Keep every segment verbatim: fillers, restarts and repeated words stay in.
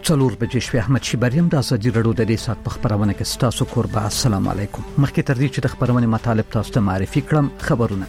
څلور بجې شوې. احمد شیبریم د ازادي رادیو د دې سات په خبرونه کې ستاسو کوربه. السلام علیکم. مخکې تر دې چې د خبرونه مطالب تاسو ته معرفي کړم، خبرونه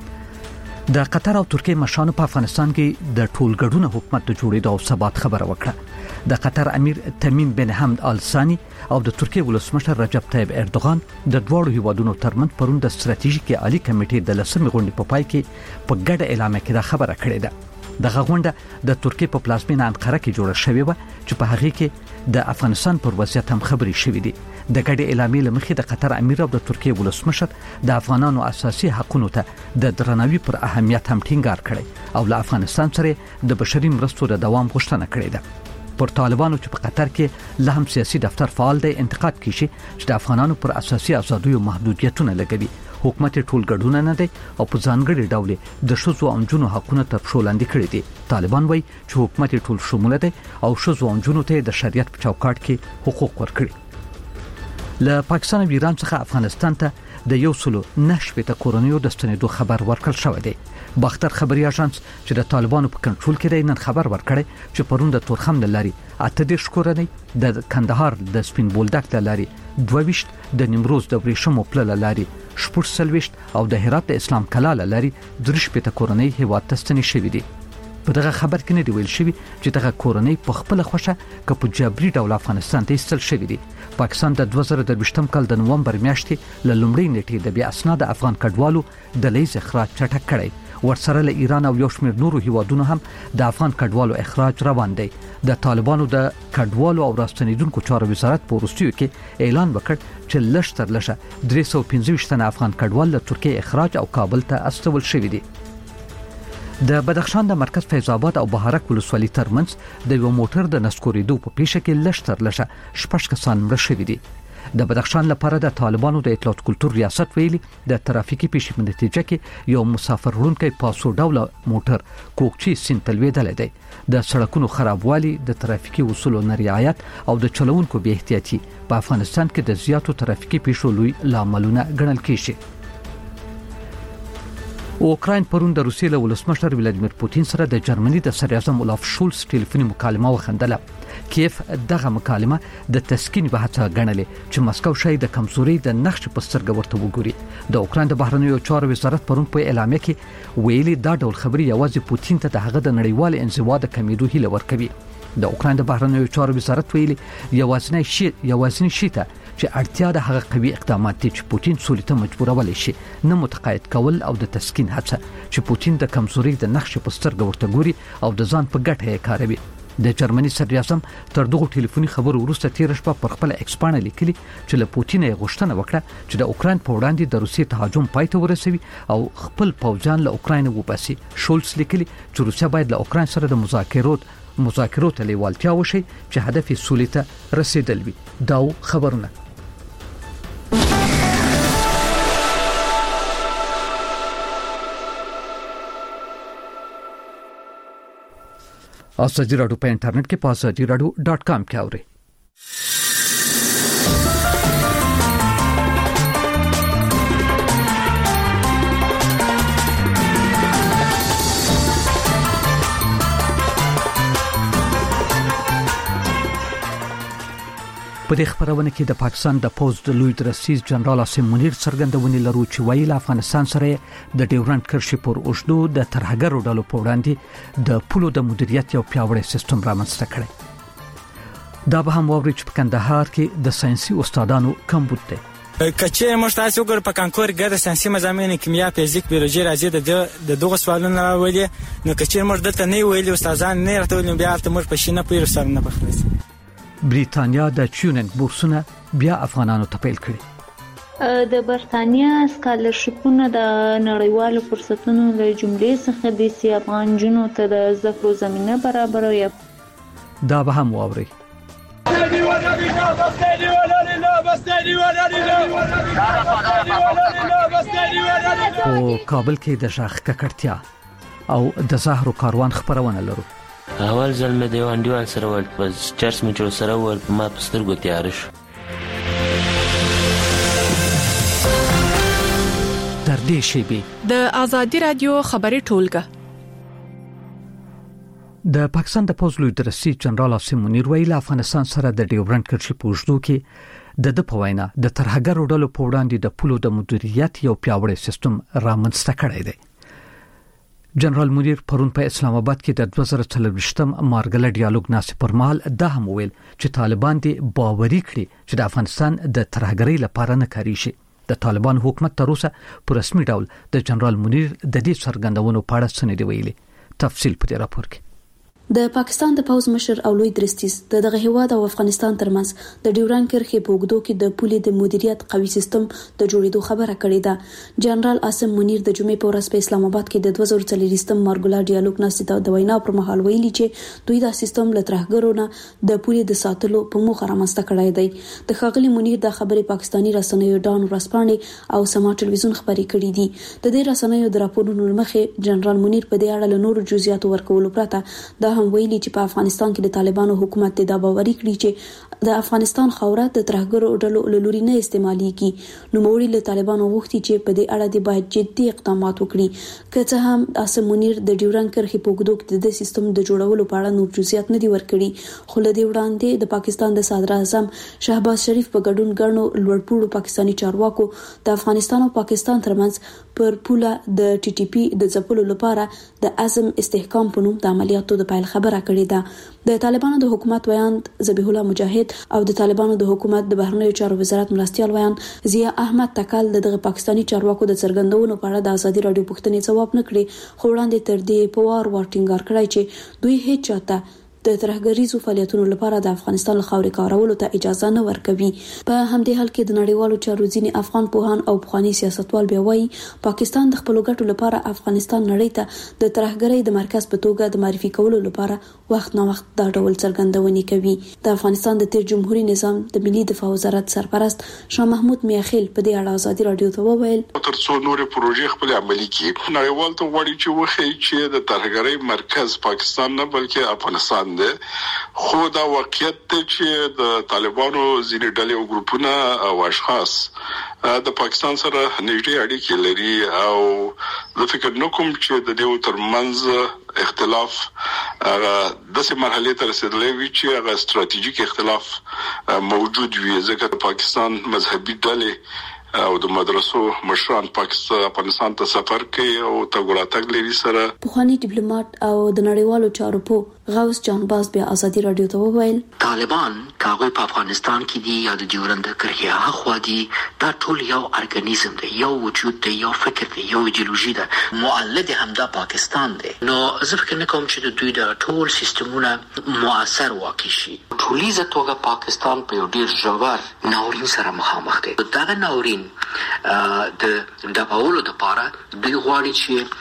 د قطر او ترکیه مشرانو په افغانستان کې د ټولګډونه حکومت د جوړېدو او ثبات خبره وکړه. د قطر امیر تمیم بن حمد آل ثانی او د ترکیه ولسمشر رجب طیب اردوغان د دوه هیوادونو ترمنځ پرون د ستراتیژیکي عالی کمیټې د لسمې غونډې په پای کې په ګډه اعلان کې دا خبره کړې ده. دغه غونډه د ترکیه په پلازمینه انقره کې جوړه شوې و چې په هغه کې د افغانستان پر وضعیت هم خبرې شوې دي. د ګډې اعلامیې لمخې د قطر امیر او د ترکیه ولسمشر د افغانانو اساسي حقوقو ته د درناوي پر اهمیت هم ټینګار کړی او له افغانستان سره د بشري مرستو د دوام غوښتنه کړې ده. پر طالبانو چې په قطر کې له هم سیاسي دفتر فعال دی انتقاد کیږي چې د افغانانو پر اساسي ازادیو محدودیتونه لګوي. حکومت ټولګډونه نه دی او په ځانګړي ډول د ښځو او نجونو حقوقونه تر پښو لاندې کړي دي. طالبان وایي چې حکومت ټول شموله دی او ښځو او نجونو ته د شریعت په چوکاټ کې حقوق ورکړي. له پاکستان او ایران څخه افغانستان ته د یو سلو نشو ته کورونیو د ستنېدو خبر ورکړل شوی دی. باختر خبري اژانس چې د طالبانو په کنټرول کې دی نن خبر ورکړی چې پرون د تورخم لاري اته دیش کورنۍ د کندهار د سپین بولدک لاري دوه ویشت د نیمروز د ورېښمو پل لاري شپږ سلويشت او د هرات د اسلام کلا لاري درش په کورنۍ هیواد ته ستنې شوې دي. په دغه خبر کې نه دی ویل شوی چې دغه کورنۍ په خپل خوښه ک په جبري ډول افغانستان ته ایستل شوې دي. پاکستان د دوه زره درویشتم کال د نومبر میاشتې ل لومړۍ نیټې د بیا اسناد افغان کډوالو د لیز اخراج چټک کړی. ورسره له ایران او یو شمېر نورو هیوادونو هم د افغان کډوالو اخراج روان دی. د طالبانو د کډوالو او راستنیدونکو چارو وزارت په وروستیو کې اعلان وکړ چې لږ تر لږه درې سوه پنځه ویشت تنه افغان کډوال له ترکیه اخراج او کابل ته استول شوي دي. د بدخشان د مرکز فیض آباد او بهارک ولسوالۍ ترمنځ د یو موټر د نسکورېدو په پیښه کې لږ تر لږه شپږ کسان مړه شوي دي. د بدخشان لپاره د طالبانو د اطلاعات کلتور ریاست ویلي د ترافیکي پیښې په نتیجه کې یو مسافر وړونکی پاسو ډوله موټر کوکچي سیند ته لوېدلی دی. د سړکونو خرابوالي، د ترافیکي اصولو نه رعایت او د چلوونکو بې احتیاطي په افغانستان کې د زیاتو ترافیکي پیښو لوی لاملونه ګڼل کېږي. اوکراین پرون د روسیې له ولسمشر ولادیمیر پوتین سره د جرمني د صدر اعظم اولاف شولز ټلیفوني مکالمه وخندله. کیف دغه مکالمه د تسکین په هڅه غنلې چې مسکو شاید د کمزوري د نقش په سترګه ورته وګوري. د اوکراین د بهرنیو چارو وزارت پرون په اعلامیه کې ویلي دا ډول خبري یوازې پوتین ته د هغه د نړیوال انزوا د کمیدو هیله ورکوي. د اوکراین د بهرنیو چارو وزارت ویلي یوازینی شی یوازینی شی ته چې اړتیا د هغه قوي اقدامات دي چې پوتین سولې ته مجبورولای شي، نه متقاعد کول او د تسکین هڅه چې پوتین د کمزوري د نقش په سترګه ورته ګوري او د ځان په ګټه یې کاروي. د جرمني صدر اعظم تر دغه ټلیفوني خبرو وروسته تیر شپه پر خپل ایکس باندې لیکلي چې له پوتین یې غوښتنه وکړه چې د اوکراین په وړاندې د روسیې تهاجم پای ته ورسوي او خپل پوځیان له اوکراین وباسي. شولز لیکلي چې روسیا باید له اوکراین سره د مذاکرات مذاکرات لیوالتیا وشي چې هدف یې سولې ته رسیدل وي. دا خبرونه ازادي رادیو په انټرنیټ کې په ازادي رادیو ډاټ کام کې اورئ. په دې خبرونه کې د پاکستان د پوز د لوی درسیز جنرال عاصم منیر څرګندونې لرو چې ویل افغانستان سره د ډیورنډ کرښې پر اوږدو د ترهګرو ډلو په وړاندې د پولو د مدیریت یو پیاوړی سیستم رامنځته کړي. دا به هم واوري چې په کندهار کې د ساينسي استادانو کمبود دی. کچې موږ تاسو وګور په کانکور کې د ساينسي مضامین کیمیا، فزیک، بیولوژي راځي د د دغه سوالونه راوړي. نو کچې موږ دلته نه ویلي استادان نه راته ویل بیا ته موږ په شینه پیر سره نه بخلص. بریتانیا د چیوننګ بورسونه بیا افغانانو ته پیل کړي. د برتانیا سکالرشپونه د نړیوالو فرصتونو له جملې څخه د سی افغان جنو ته د زده کړو زمينه برابروي. دا به هم واوري. په کابل کې د شاخ ککړتیا او د زهرو کاروان خبرونه لرو. اول ځل مې د یو انډیوال سره ول پس چرس مې جو سره ول په ما پسترګو تیار شو. تر دې شی به د ازادي رادیو خبري ټولګه د پاکستان د پوز لوی درسي جنرال عاصم منیر ویل افغانستان سره د ډیورنډ کرښې په اوږدو کې د د پوینا د ترهګرو ډلو په وړاندې د پولو د مدیریت یو پیاوړی سیستم رامنځته کړی دی. جنرال منیر پرون په اسلام آباد کې د دوه زره څلوېښتم مارګله ډیالوګ ناسې پر مهال دا هم ویل چې طالبان دي باوري کړي چې د افغانستان د ترهګرۍ لپاره نه کاری شي. د طالبان حکومت تر اوسه په رسمي ډول د جنرال منیر د دې څرګندونو په اړه څه نه دی ویلي. تفصیل په دې راپور کې. د پاکستان د پوز مشر او لوی درستیز د دغه هیواد او افغانستان ترمنځ د ډیورنډ کرښې په اوږدو کې د پولي د مدیریت قوي سیستم د جوړېدو خبره کړې ده. جنرال عاصم منیر د جمعې په ورځ په اسلام آباد کې د دوه زره څلوېښتم مارګولا ډیالوګ ناسې د وینا پر مهال ویلي چې دوی دا سیستم له ترهګرو نه د پولي د ساتلو په موخه رامنځته کړی دی. د ښاغلي منیر د خبرې پاکستاني رسنیو ډان ورځپاڼې او سما ټلویزیون خبرې کړې دي. د دې رسنیو د راپورونو مخې جنرال منیر په دې اړه له نورو جزئیاتو ورکولو پرته دا هم ویلي چې په افغانستان کې د طالبانو حکومت د باوري کړی چې د افغانستان خوره د ترهګرو ډلو له لوري نه استعماليږي. نو موړي له طالبانو غوښتي چې په دې اړه د باید جدي اقدامات وکړي. که څه هم عاصم منیر د ډیورنډ کرښې په اوږدو کې د سیستم د جوړولو په اړه نور جزئیات نه دي ورکړي، خو له دې وړاندې د پاکستان د صدر اعظم شهباز شریف په ګډون ګڼو لوړپوړو پاکستاني چارواکو د افغانستان او پاکستان ترمنځ پر پوله د ټي ټي پی د ځپلو لپاره د عزم استحکام په نوم د عملیاتو د پیل خبره کړې ده. د طالبانو د حکومت ویاند ذبیح الله مجاهد او د طالبانو د حکومت د بهرنیو چارو وزارت مرستيال ویاند ضیا احمد تکل دغه پاکستاني چارواکو د څرګندونو په اړه د ازادي رادیو پوښتنې ځواب نه کړي، خو وړاندې تر دې په وار وار ټینګار کړی چې دوی هیڅ چاته د ترهګریزو فعالیتونو لپاره د افغانستان له خاورې کارولو ته اجازه نه ورکوي. په همدې حال کې د نړیوالو چارو ځینې افغان پوهان او پخوانی سیاستوال بیا وایي پاکستان د خپل ګټو لپاره افغانستان نړۍ ته د ترهګرۍ د مرکز په توګه د معرفي کولو لپاره وخت نه وخت دا ډول څرګندونې کوي. د افغانستان د تیر جمهوریت نظام د ملي دفاع وزارت سرپرست شاه محمود میاخیل په دې اړه ازادي رادیو ته وویل تر څو نور پروژې خپل عملي کړي نړیوال ته وړي چې وخی چې د ترهګرۍ مرکز پاکستان نه بلکې افغانستان دی. خو دا واقعیت چې د طالبانو ځینې ډلې او ګروپونه او اشخاص د پاکستان سره نږدې اړیکې لري او زه فکر نه کوم چې د دې ترمنځ اختلاف هغه د سه مرحله ته رسیدلی وي چې هغه ستراتیژیک اختلاف موجود وي، ځکه د پاکستان مذهبي ډلې او د مدرسو مشران پاکستان افغانستان ته سفر کوي او تګوراتګ لري سره. پخوانی ډیپلوماټ او د نړیوالو چارو په غوث جانباز بیا ازادي رادیو ته وویل طالبان کاغه په افغانستان کې دي یا د ډیورنډ کرښې هغه دي، دا ټول یو ارګانیزم دی، یو وجود دی، یو فکر دی، یو ایدئولوژي ده، مؤلد همدا پاکستان دی. نو زه فکر نه کوم چې د دوی د ټول سیستمونه مؤثر واقع شي. ټولیزه توګه پاکستان په یو ډیر ژور ناورین سره مخامخ دی. دا ناورین د دباولو د پاره دوی غواړي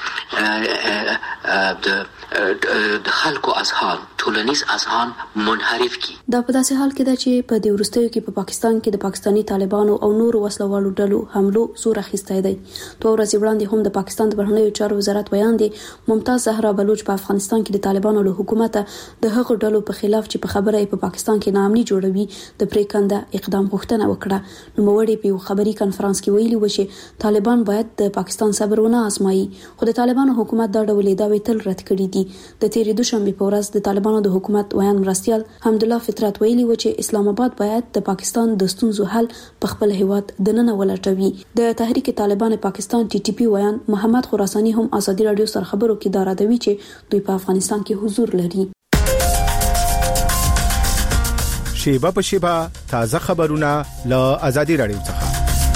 چې د د خلکو اذهان ټولنیز اذهان منحرف کی. دا په داسې حال کې ده چې په دې وروستیو کې په پاکستان کې د پاکستاني طالبانو او نورو وسلوالو ډلو حملو زور اخیستی دی. دوه ورځې وړاندې هم د پاکستان د بهرنیو چارو وزارت ویاندې ممتاز زهرا بلوچ په افغانستان کې د طالبانو له حکومت د هغو ډلو په خلاف چې په خبره په پاکستان کې ناامني جوړوي د پریکنده اقدام غوښتنه وکړه. نو موړي په خبري کانفرنس کې ویلي و چې طالبان باید د پاکستان صبر ونه آزمایي، خو د طالبانو حکومت دا ډول دعوی تل رد کړي دي. د تیرې دوشنبه په ورځ د طالبانو د حکومت ویان مرستيال حمدالله فطرت ویلي و چې اسلام آباد باید د پاکستان د ستونزو حل په خپل هیواد د نن ولټوي. د تحریک طالبان پاکستان ټي ټي پی ویان محمد خراساني هم ازادي رادیو سره خبرو کې دا راډوي چې دوی په افغانستان کې حضور لري. شیبه په شیبه تازه خبرونه له ازادي رادیو څخه.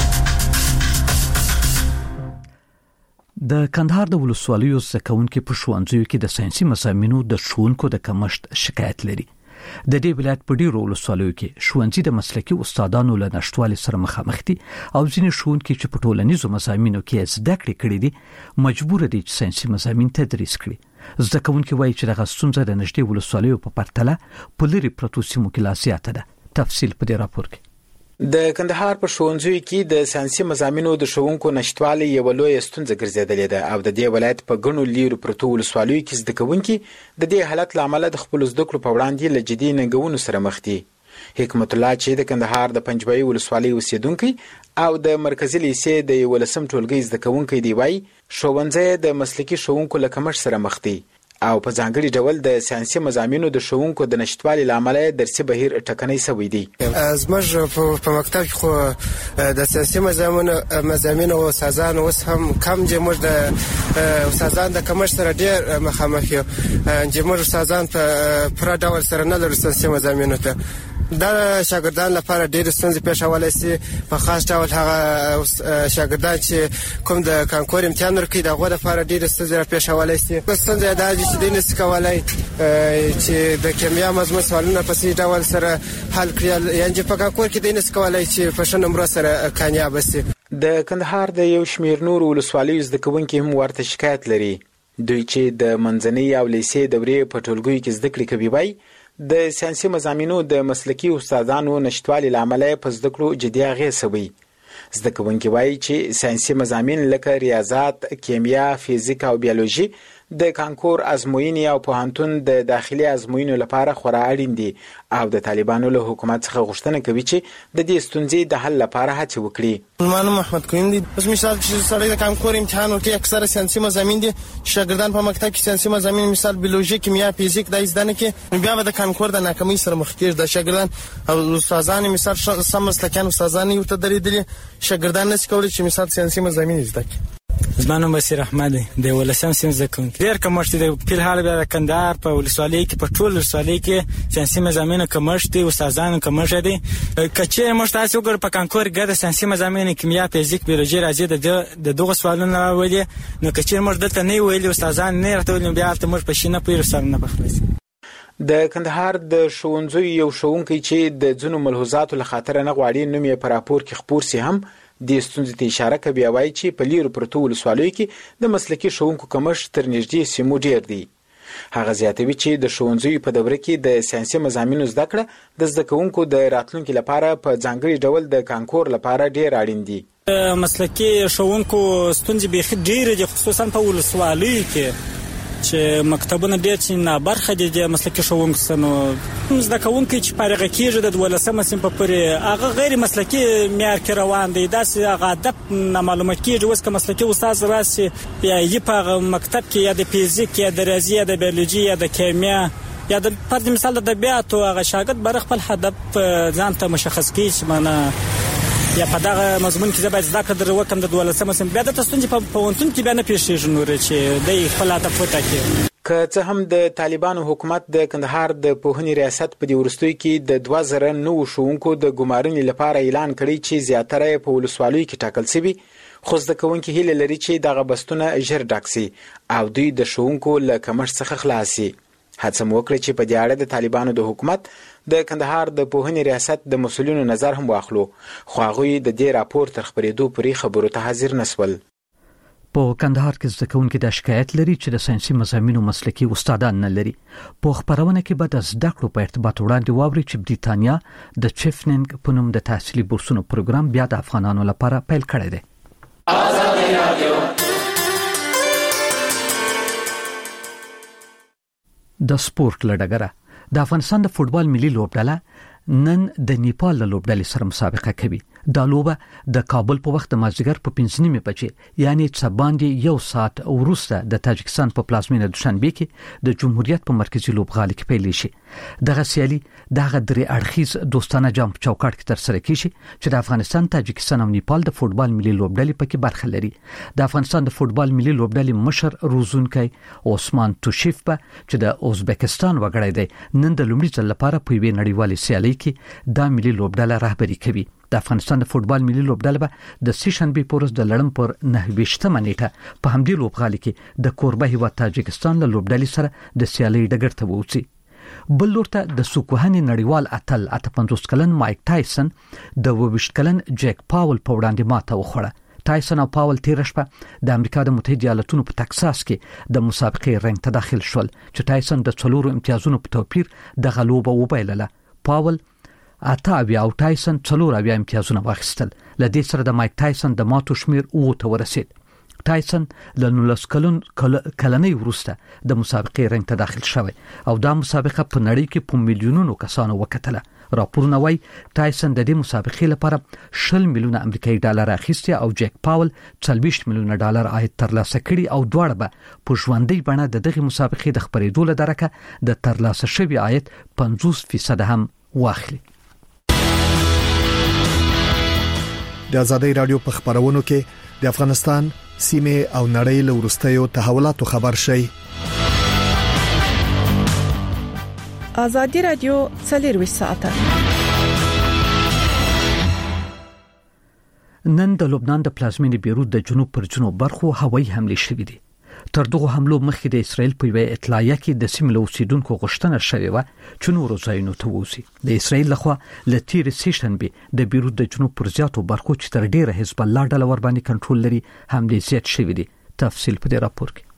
د کندهار د ولسوالیو زکونکو په ښوونځیو کې د ساينسي مضامینو د ښوونکو د کمښت شکایت لري. د دې ولایت په ډیرو ولسوالیو کې ښوونځي د مسلکي استادانو له نشټوالي سره مخامخ دي او ځینې ښوونکي چې په ټولنیزو مضامینو کې زده کړې کړې دي مجبور دي چې ساينسي مضامین تدریس کړي. زکونکو وایي چې دغه ستونزه د نږدې ولسوالیو په پرتله په لري پروتو سیمو کې لا زیاته ده. تفصیل په دې راپور کې. د کندهار په ښوونځیو کې د ساينسي مضامینو د ښوونکو نشټوالي یو لوی ستونزه ګرځېدلې ده او د دې ولایت په ګڼو لیرو پروتو ولسوالیو کې زده کوونکي د دې حالت لامل د خپل زده کړو په وړاندې له جدي ننګونو سره مخ دي. حکمت الله چې د کندهار د پنجبای ولسوالۍ اوسیدونکي او د مرکزی لیسې د ولسم ټولګي زده کوونکي دی وای ښوونځي د مسلکي ښوونکو له کمښت سره مخ دي او په ځانګړي ډول د ساينسي مضامینو د ښوونکو د نشټوالي لامل درسي بهیر ټکنۍ شوی دی. زموږ په مکتب کې خو د ساينسي مضامینو مضامینو او استادان اوس هم کم دي. موږ د استادان د کمښت سره ډېر مخامخ یو چې موږ استادان په پوره ډول سره نه لرو ساينسي مضامینو ته. دا شاګردان لپاره ډېر ستونزې پیښولای شي، په خاص ډول هغه شاګردان چې کوم د کانکور امتحان ورکوي د هغو لپاره ډېرې ستونزې پیښولای شي. ستونزه دا ده چې دوی نشي کولی چې د کیمیا مضمون سوالونه په صحیح ډول سره حل کړي، یعنې په کانکور کې دوی نشي کولی چې په ښه نمرو سره کامیابه شي. د کندهار د یو شمېر نورو ولسوالیو زده کوونکي هم ورته شکایت لري. دوی چې د منځنۍ او لیسې دورې په ټولګیو کې زده کړې کوي وایي د ساينسي مضامینو د مسلکي استادانو نشټوالي لامل په زده کړو جدي اغېز شوی. زده کوونکي وایي چې ساينسي مضامین لکه ریاضیات، کیمیا، فزیک او بیولوژي د کانکور ازموینې او پوهنتون د داخلي ازموینو لپاره خورا اړین دي او د طالبانو له حکومت څخه غوښتنه کوي چې د دې ستونزې د حل لپاره هڅه وکړي. مانو محمد کویم دي. اوس مثال چې سړی د کانکور امتحان ورکوي اکثره ساينسي مضامین دي، شاګردان په مکتب کې ساينسي مضامین مثال بیولوژي، کیمیا، فزیک د زده نه کې بیا به د کانکور د ناکامۍ سره مخ کېږي. د شاګردان او استادان مثال سم مسلکیان استادان یو ته درېدلي، شاګردان نشي کولی چې مثال ساينسي مضامین زده کړي. زما نوم بصیر احمد دی، د ولسم سیم زده کوونکی. ډېر کمښت دی په الحال بیا د کندهار په ولسوالۍ کې په ټول ولسوالۍ کې ساينسي مضامینو کمښت دی، استادانو کمښت دی. که چېرې موږ تاسې وګورو په کانکور ګډه ساينسي مضامین کیمیا، فزیک، بیولوژي راځي د دغو سوالونه راولي، نو که چېرې موږ دلته نه ویلي استادان نه راته ویلي بیا هلته موږ په شي نه پوهېږو سره نه پخلی. د کندهار د ښوونځیو یو ښوونکی چې د ځینو ملحوظاتو له خاطره نه غواړي نوم یې په راپور کې خپور سي هم د ستونزې ته اشاره کوي. وایي چې په لیرو پرتو ولسوالیو کې د مسلکي ښوونکو کمښت تر نږدې سیمو ډېر دی. هغه زیاتوي چې د ښوونځیو په دوره کې د ساينسي مضامینو زده کړه د زده کوونکو د راتلونکي لپاره په ځانګړي ډول د کانکور لپاره ډېر اړین دي. مسلکي ښوونکو ستونزې بیخي ډېرې دي، خصوصا په ولسوالیو کې چې مکتبونه ډېر چې نابرخه دي د مسلکي ښوونکو څخه. نو زده کوونکي چې فارغه کېږي د دولسمه صنف پورې هغه غیر مسلکي معیار کې روان دی، داسې هغه ادب نامعلومه کېږي. اوس که مسلکي استاد راسي یا یې په هغه مکتب کې یا د فزیک یا د ریاضي یا د بیولوژي یا د کیمیا یا د فرض مثال د طبیعتو هغه شاګرد بر خپل هدف ځان ته مشخص کړي چې معنا یا په دغه مضمون کې زه باید زده کړه وکړم د دولسمه صنف، بیا دلته ستونزې په پوهنتون کې بیا نه پیښېږي نورې چې دی خپل هدف وټاکي. که څه هم د طالبانو حکومت د کندهار د پوهنې ریاست په دې وروستیو کې د دوه زره نوو ښوونکو د ګمارنې لپاره اعلان کړی چې زیاتره یې په ولسوالیو کې ټاکل شوي، خو زده کوونکي هیله لري چې دغه بستونه ژر ډک سي او دوی د ښوونکو له کمښت څخه خلاص سي. هڅه مو وکړه چې په دې اړه د طالبانو د حکومت د کندهار د پوهنې ریاست د مسؤلینو نظر هم واخلو، خو هغوی د دې راپور تر خپرېدو پورې خبرو ته حاضر نسول. په کندهار کې زده کوونکي د شکایت لري چې د ساينسي مضامینو مسلکي استادان نه لري. په خبرونه کې به د زده کړو په ارتباط وړاندې واوري چې بریتانیا د چیفننګ په نوم د تحصیلي بورسونو پروګرام بیا د افغانانو لپاره پیل کړی دی. د سپورت لړګره د افغانستان د فوتبال ملي لوبډله نن د نیپال له لوبډلې سره مسابقه کوي. دا لوبه د کابل په وخت د مازدیګر په پنځه نیمې بجې یعنی څه باندې یو ساعت وروسته د تاجکستان په پلازمینه دوشنبه کې د جمهوریت په مرکزی لوبغالي کې پیل شي. دغه سیالي دغه درې اړخیز دوستانه جام په چوکاټ کې تر سره کیږي چې د افغانستان، تاجکستان او نیپال د فوتبال ملي لوبډلې پکې برخه لري. د افغانستان د فوتبال ملي لوبډلې مشر روزونکی عثمان توشیف به چې د ازبکستان وګړی دی نن د لومړي ځل لپاره په یوې نړیوالې سیالي کې د ملي لوبډله رهبری کوي. د افغانستان د فوتبال ملي لوبډله به د سه شنبه پورز د لړم پر نهه ویشتمه نیټه په همدې لوبغالي کې د کوربه هیواد تاجکستان له لوبډلې سره د سیالي ډګر ته ووځي. بل لورته د سوکوهنې نړیوال اتل اته پنځوس کلن مایک ټایسن د اووه ویشت کلن جیک پاول په وړاندې ماته وخوړه. ټایسن او پاول تیر شپه د امریکا د متحده ایالاتونو په تکساس کې د مسابقې رنګ ته داخل شول چې ټایسن د څلورو امتیازونو په توپیر د غلوبه وبایلله. پاول اته اویا او ټایسن څلور اویا امتیازونه واخیستل. له دې سره د مایک ټایسن د ماتو شمیر اوه ته ورسید. ټایسن له نولس کلن کلنۍ وروسته د مسابقې رنګ ته داخل شوی او دا مسابقه په نړۍ کې په میلیونونو کسانو وکتله راپورونه وايي تایسن د دې مسابقې لپاره شل میلیونه امریکایي ډالر اخیستي او جک پاول څلوېښت میلیونه ډالر عاید ترلاسه کړي او دواړه به په ژوندۍ بڼه د دغه مسابقې د خبرېدو له درکه د ترلاسه شوي عاید پنځوس فیصد هم واخلي. د ازادۍ رادیو په خبرونو کې د افغانستان سیمه او نړۍ له ورستیو تحولاتو خبر شي. ازادي رادیو څلور ساعته. نن د لبنان د پلازمینې بیروت د جنوب پر جنوب برخو هوایي حمله شوې دي. تر دغه حملو مخکې د اسرایل په یوه اطلاعیه کې د سیمې له اوسیدونکو غوښتنه شوې و چې نورو ځایونو ته ووځي. د اسرایل لخوا له تیرې سېشنبې د بیروت د جنوب پر زیاتو برخو چې تر ډیره حزب الله ډله ور باندې کنټرول لري حملې زیات شوې دي. تفصیل په دې راپور کې.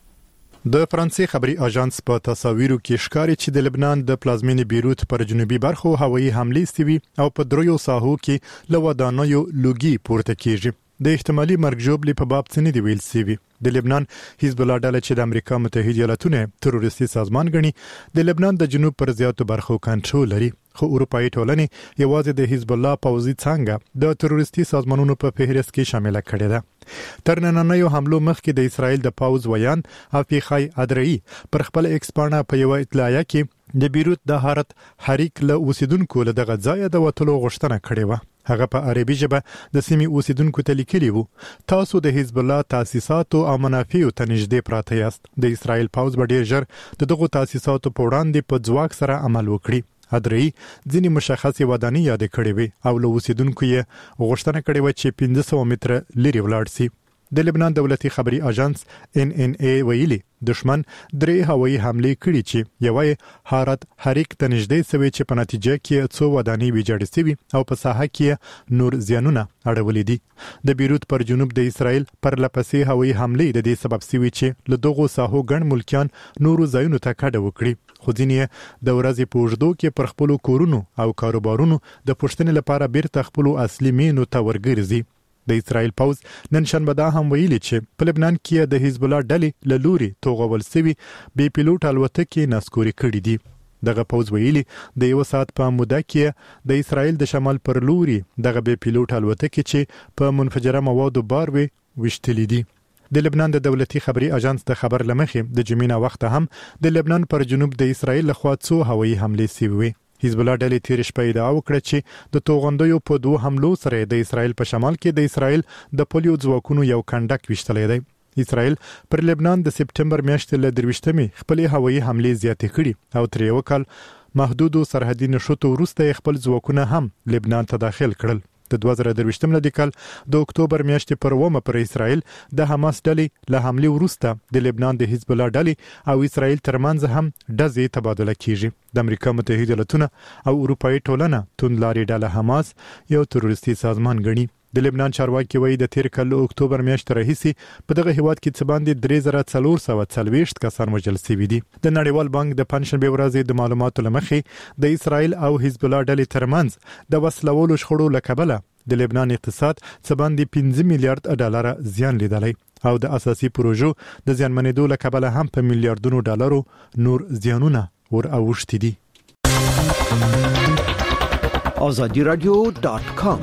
د فرانسې خبري اژانس په تصاویرو کې ښکاري چې د لبنان د پلازمینې بیروت پر جنوبي برخو هوایي حملې سوي او په دریو ساحو کې له ودانیو لوګي پورته کیږي. د احتمالي مرګ جوړې په باب څه نه دی ویل سوي. د لبنان حزب الله ډله چې د امریکا متحده ایالاتونو تروریستي سازمان ګڼي د لبنان د جنوب پر زیاتو برخو کنټرول لري، خو اروپאי ټولنې یوازې د حزب الله پوځي څنګه د تروریستي سازمانونو په فهرست کې شامل کړي ده. تر نننیو حملو مخکې د اسرایل د پوځ ویان افیخای ادرئی پر خپل ایکس پاڼه په یو اطلاعیه کې د بیروت د حارت حریک له اوسیدونکو له دغه ځای د وټلو غوښتنه کړې و. هغه په عربي ژبه د سیمې اوسیدونکو ته لیکلي وو تاسو د حزب الله تاسیساتو او منافعو ته نږدې پراته یاست. د اسرایل پوځ به ډیر ژر د دغو تاسیساتو په وړاندې په ځواک سره عمل وکړي. ادرئی ځینې مشخصې ودانۍ یاد کړې وي او له اوسیدونکو یې غوښتنه کړې و چې پنځه سوه متره لري ولاړ شي. د لبنان دولتي خبري اژانس ان ان ای ویلي دشمن درې هوایي حملې کړې چې یوه حارت حریک ته نږدې سوي چې په نتیجه کې څو ودانۍ ویجاړې سوي او په ساحه کې نور زیانونه اړولې دي. د بیروت پر جنوب د اسرایل پر لپسې هوایي حملې د دې سبب سوي چې له دغو ساحو ګڼ ملکیان نورو ځایونو ته کډه وکړي، خو ځینې د ورځې په اوږدو کې پر خپلو کورونو او کاروبارونو د پوښتنې لپاره بیرته خپلو اصلي مینو ته ورګرځي. د اسرایل پوځ نن شنبه دا هم ویلي چې په لبنان کې د حزب الله ډلې له لوري توغول سوي بې پیلوټ الوتکې نسکوري کړي دي. دغه پوځ ویلي د یو ساعت په موده کې د اسرایل د شمال پر لوري دغه بې پیلوټ الوتکې چې په منفجره موادو بار وي وشتلې دي. د لبنان د دولتي خبري اژانس د خبر لمخې د جمعې وخت هم د لبنان پر جنوب د اسرایل لخوا څو هوایي حملې سوي. حزب الله ډلې تیر شپه ادعا وکړه چې د توغندیو په دوه حملو سره د اسرایل په شمال کې د اسرایل د پولیو ځواکونو یو کنډک وشتلې دی. اسرایل پر لبنان د سپټمبر میاشتې له درويشتمې خپل هوایي حملې زیاتې کړي او تر یو کال محدود سرحدي نشوتو وروسته خپل ځواکونه هم لبنان ته داخل کړل. د دوه زره درويشتم لدی کال د اکتوبر میاشتې پر ومه پر اسرایل د حماس ډلې له حمله وروسته د لبنان د حزب الله ډلې او اسرایل ترمنځ هم ډزې تبادله کیږي. د امریکا متحده ایالاتونو او اروپאי ټولنه توندلاري ډله حماس یو تروریستي سازمان ګڼي. د لبنان چارواکي وایي د تیر کال اکتوبر میاشتې راهیسې په دغه هیواد کې څه باندې درې زره څلور سوه څلوېښت کسان وژل شوي دي. د نړیوال بانک د پنځشنبې ورځې د معلوماتو له مخې د اسرایل او حزب الله ډلې ترمنځ د وسلوالو شخړو له کبله د لبنان اقتصاد څه باندې پنځه میلیارډ ډالر زیان لیدلی او د اساسي پروژو د زیانمنېدو له کبله هم په میلیارډونو ډالرو نور زیانونه ور اوښتي دي. azadi radio dot com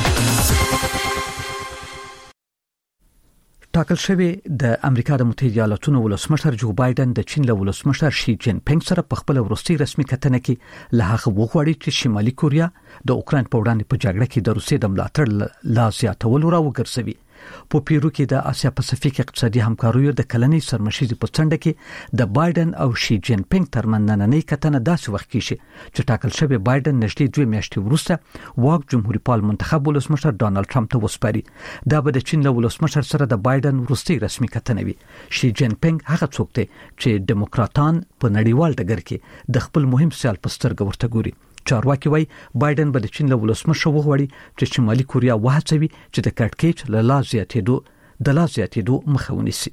ټاکل شوی د امریکا د متحده ایالاتونو ولسمشر جو بایدن د چین له ولسمشر شي جین پینګ سره په خپل وروستي رسمي کتنه کې له هغه وغوړي چې شمالي کوریا د اوکرين په وړاندې په جګړه کې د روسیې د ملاتړ لا زیاتولو راوګرځوي. په پیرو کې د اسیا پاسفیک اقتصادي همکاریو د کلنۍ سرمشيزي په څنډه کې د بایدن او شي جین پینګ ترمنځ نننۍ کتنه داسې وخت کې شي چې ټاکل شوی بایدن نږدې دوه میاشتې وروسته واک جمهوریت پال منتخب ولسمشر ډانلډ ټرمپ ته وسپاري. دا به د چین له ولسمشر سره د بایدن وروستي رسمي کتنه وي. شي جین پینګ هغه څوک دی چې دیموکراتان په نړیوال ډګر کې د خپل مهم سیال په سترګه ورته ګوري. چارواکي وایي بایدن به د چین له ولسمشر وغواړي چې شمالي کوریا وهڅوي چې د کټکېچ له لا زیاتېدو د لا زیاتېدو مخه ونیسي.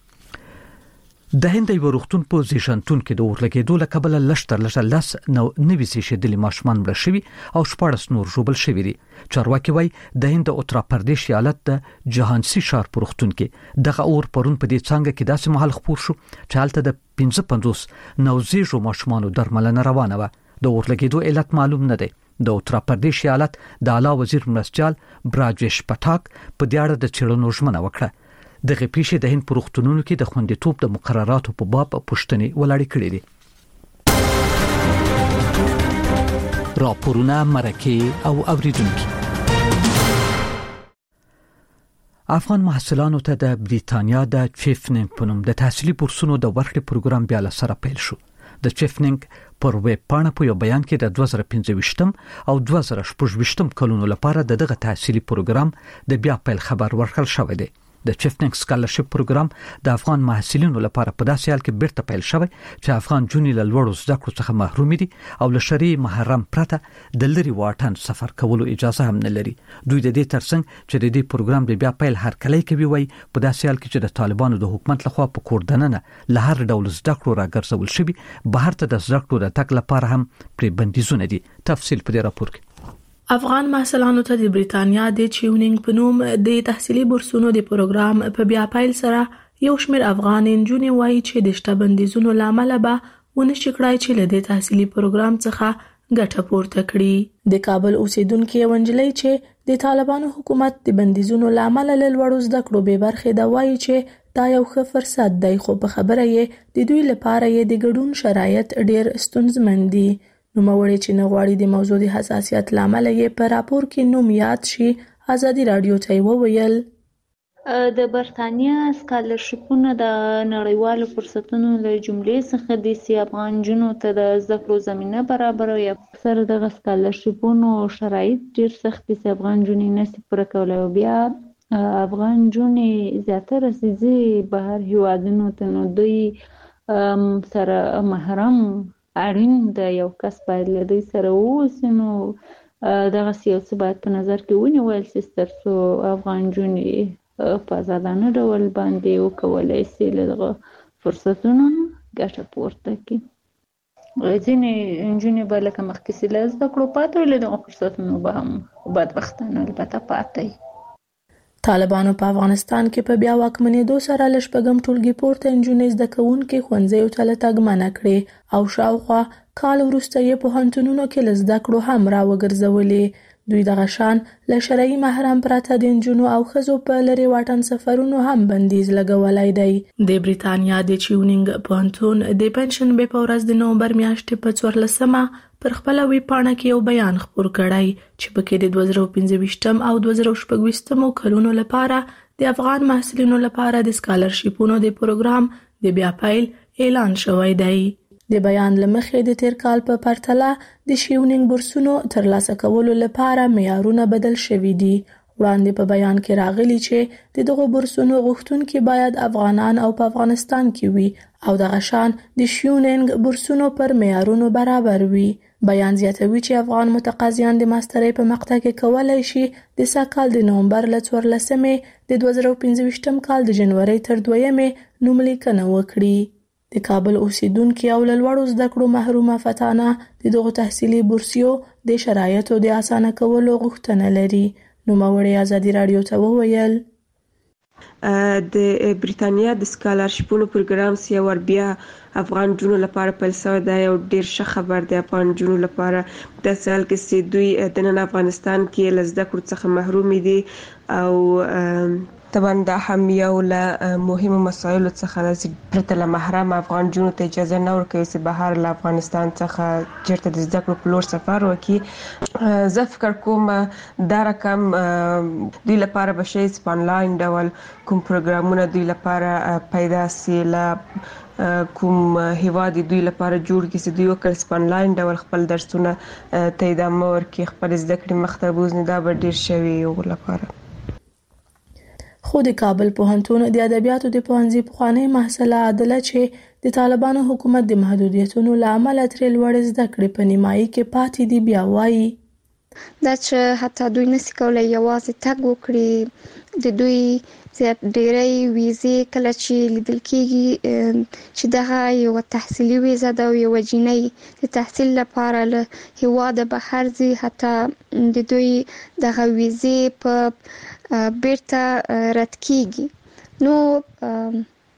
د هند یو روغتون په زیشنتون کې د اورلګېدو له کبله لشتر لشتر لس نو نوي زیشېدلي ماشومان مړه شوي او شپاړس نور ژوبل شوي دي. چارواکي وایي د هند د اتر پردیش ایالت د جهانسی ښار په روغتون کې دغه اور پرون په دې څنګه کې داسې مهال خپور شو چې هلته د پنځه پنځوس نوزیږو ماشومانو درملنه روانه وه. د اورلګېدو علت معلوم نه دی. د اتر پردیش ایالت د اعلی وزیر مرستیال براجیش پټاک په دې اړه د چړنو ژمنه وکړه. دغه پیښې د هند پروختونونو کې د خوندیتوب د مقرراتو په باب پوښتنې ولاړې کړې دي. راپورونه مرکه او اوریدونکو. افغان محصلانو ته د بریتانیا د چیفنینګ په نوم د تحصیلي بورسونو د ورکړې پروګرام بیا له سره پیل شو. د چیفنینګ پر ویب پاڼه په یو بیان کې د دوه زره پنځه او دوه زره شپږ کلونو لپاره دغه تحصیلي پروګرام د بیا پیل خبر ورکړل شوی دی. د چیفنینګ سکالرشپ پروګرام د افغان محصلینو لپاره په داسې حال کې بیرته پیل شوی چې افغان جونې له لوړو زده کړو څخه محروم دي او له شرعي محرم پرته د لري واټن سفر کولو اجازه هم نه لري. دوی د دې ترڅنګ چې د دې پروګرام د بیا پیل هرکلی کوي وای په داسې حال کې چې د طالبانو د حکومت لخوا په کوردننه له هر ډول زده کړو راګرځول شوی بهر ته د زده کړو د تک لپاره هم پرې بندیزونه دي. تفصیل په دې راپور کې. افغان محصلانو ته د بریتانیا د چیونینګ په نوم د تحصیلي بورسونو د پروګرام په بیا پیل سره یو شمېر افغان نجونې وایي چې د شته بندیزونو له امله به ونشي کړای چې له دې تحصیلي پروګرام څخه ګټه پورته کړي. د کابل اوسیدونکو ونجلۍ چې د طالبانو حکومت د بندیزونو له امله له لوړو زده کړو بې برخې ده وایي چې دا یو ښه فرصت دی خو په خبره یې د دوی لپاره یې د ګډون شرایط ډېر ستونزمن دي. نوموړی چې نه غواړي د موضوع د حساسیت له امله یې په راپور کې نوم یاد شي ازادي راډیو ته یې وویل د برتانیا سکالرشپونه د نړیوالو فرصتونو له جملې څخه دي چې افغان جنو ته د زده کړو زمینه برابروي. اکثر دغه سکالرشپونو شرایط ډېر سخت دي چې افغان جنې نشي پوره کولی او بیا افغان جنې زیاتره ځي بهر هیوادونو ته نو دوی سره محرم اړین د یو کس باید له دوی سره واوسي نو دغه یو څه باید په نظر کې ونیول شي تر څو افغان جونې په ازادانه ډول باندې وکولی شي له دغه فرصتونو ګټه پورته کړي. ځینې نجونې به لکه مخکې چې له زده کړو پاتې وي له دغه فرصتونو به هم بدبختانه البته پاتې وي. طالبانو په افغانستان کې په بیا واکمنېدو سره له شپږم ټولګي پورته نجونې زده کوونکې ښوونځیو ته له تګ منع کړې او شاوخوا کال وروسته یې پوهنتونونو کې له زده کړو هم راوګرځولې. دوی دغه شان له شرعي محرم پرته د نجونو او ښځو په لرې واټن سفرونو هم بندیز لګولی دی. د بریتانیا د چیونینګ پوهنتون د پنجشنبې په ورځ د نومبر میاشتې په څوارلسمه پر خپله ویب پاڼه کې یو بیان خپور کړی چې پکې د دوه زره پنځه او دوه زره شپږ کلونو لپاره د افغان محصلینو لپاره د سکالرشپونو د پروګرام د بیا پیل اعلان شوی دی. د بیان له مخې د تیر کال په پرتله د شیونینګ بورسونو ترلاسه کولو لپاره معیارونه بدل شوي دي. وړاندې په بیان کې راغلي چې د دغو بورسونو غوښتونکي باید افغانان او په افغانستان کې وي او دغه شان د شیونینګ بورسونو پر معیارونو برابر وي. بیان زیاتوي چې افغان متقاضیان د ماسترۍ په مقطع کې کولی شي د سږ د نومبر له څوارلسمې د دوه زره پنځه کال د جنورۍ تر دویمې نوملیکنه وکړي. د کابل اوسیدونکو او له لوړو زده کړو محرومه فتانه د دغو تحصیلي بورسیو د شرایطو د اسانه کولو غوښتنه لري. نوموړی ازادي راډیو ته وویل د بریتانیا د سکالرشپونو پروګرام سی ور بیا افغان جنو لپاره پیل شوی دی او ډیر ښه خبر دی افغان جنو لپاره د سال کې چې دوی د نن افغانستان کې له زده کړو څخه محروم دي او طبعا دا هم یو له مهمو مسایلو څخه ده چې پرته له محرم افغان جنو ته اجازه نه ورکوي چې بهر له افغانستان څخه چیرته د زده کړو په لور سفر وکړي. زه فکر کوم دا رقم دوی لپاره به شي چې په انلاین ډول کوم پروګرامونه دوی لپاره پیدا سي له کوم هیواد دوی لپاره جوړ کړي چې دوی وکړي په انلاین ډول خپل درسونه ته ادامه ورکړي خپل زده کړې مخ ته بوځي دا به ډیر شوي یو لپاره. خو د کابل پوهنتون د ادبیاتو د پوهنځي پخوانی محصله عادله چې د طالبانو حکومت د محدودیتونو له امله ترې لوړې زده کړې په نیمایي کې پاتې دي بیا وایي دا چې حتی دوی نشي کولی یوازې تګ وکړي د دوی زیات ډېری ویزې کله چې لیدل کېږي چې دغه یوه تحصیلي ویزه ده او یوه جینۍ د تحصیل لپاره له هېواده بهر ځي حتی د دوی دغه ویزې په بیرته رد کېږي. نو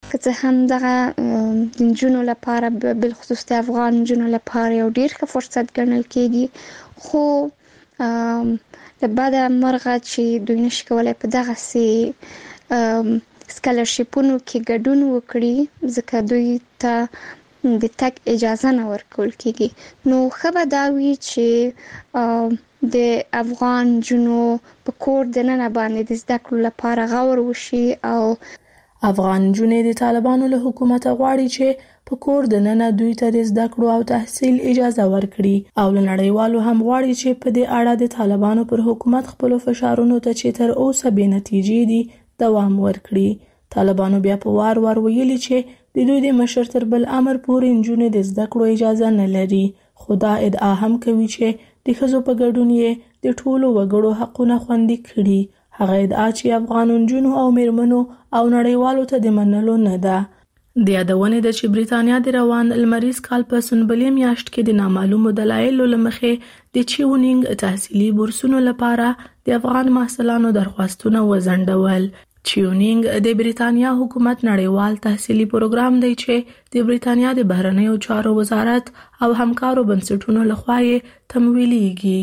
که هم دغه د نجونو لپاره بل خصوص د افغان نجونو لپاره یو ډیر ښه فرصت ګڼل کېږي، خو د بعد مرغه چې دوی نشي کولای په دغه سي سکالرشیپونو کې ګډون وکړي ځکه دوی ته د تک اجازه نه ورکول کېږي. نو ښه به دا وي چې د افغان نجونو په کور دننه باندې د زده کړو لپاره غور وشي او افغان نجونې د طالبانو له حکومت غواړي چې په کور دننه دوی ته د زده کړو او تحصیل اجازه ورکړي او له نړیوالو هم غواړي چې په دې اړه د طالبانو پر حکومت خپل فشارونو ته چې تر اوسه بې نتیجې دي دوام ورکړي. طالبانو بیا په وار وار ویلي چې د دوی د مشر تر بل امر پورې نجونې د زده کړو اجازه نه لري، خو دا ادعا هم کوي چې د ښځو په ګډون یې د ټولو وګړو حقونه خوندي کړي. هغه ادعا چې افغان نجونو او میرمنو او نړیوالو ته د منلو نه ده. د یادونې ده چې بریتانیا د روان المریض کال په سنبلې میاشت کې د نامعلومو دلایلو له مخې د چیونینګ تحصیلي بورسونو لپاره د افغان محصلانو درخواستونه وځنډول. چیونینګ د بریتانیا حکومت نړیوال تحصیلي پروګرام دی چې د بریتانیا د بهرنیو چارو وزارت او همکارو بنسټونو لخوا یې تمویلېږي.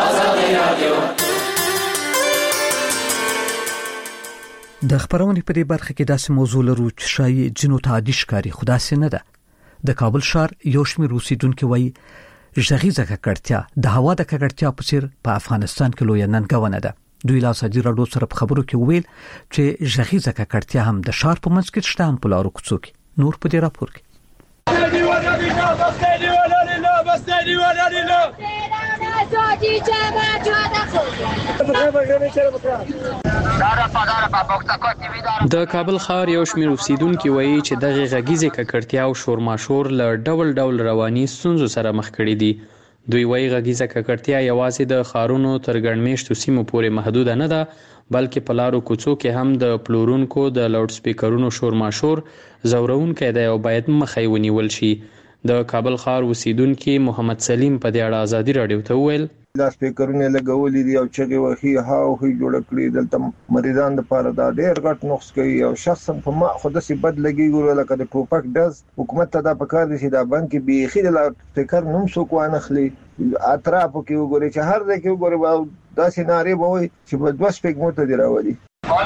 د خبرونې په دې برخه کې داسې موضوع لرو چې شایي جنو ته عادي ښکاري، خو داسې نه ده. د کابل ښار یو شمېر اوسیدونکي وایي غږیزه ککړتیا د هوا د ککړتیا په څیر په افغانستان کې لویه ننګونه ده. دوی له ازادي راډیو سره په خبرو کې ویل چې غږیزه ککړتیا هم د ښار په منځ کې شته، هم په لارو کوڅو کې. نور په دې راپور کې د کابل ښار یو شمېر اوسیدونکي وایي چې دغه غږیزه ککړتیا او شورماشور له ډول ډول رواني ستونزو سره مخ کړي دي. دوی وایي غږیزه ککړتیا یوازې د ښارونو تر ګڼمېشتو سیمو پورې محدوده نه ده، بلکې په لارو کوڅو کې هم د پلورونکو د لاوډ سپیکرونو شورماشور زورونکی دی او باید مخه ونیول شي. د کابل ښار اوسیدونکي محمد سلیم په دې اړه ازادي راډیو ته وویل لا سپیکرونه لګولې دي او چې وخی هاو هی جوړ کړی دلته مریضان د پاره دا ډېر غټ نقص کوي او شخصا په ما خود سي بد لګي ګور لکه د ټوپک دز حکومت ته دا پکار دي چې دا بانک به خیر لا سپیکر نوم سو کو انخلي اطراف کې وګوري چې هر ځای کې وګوري دا سيناري به وي چې په دوه سپیکر ته دی راوړي.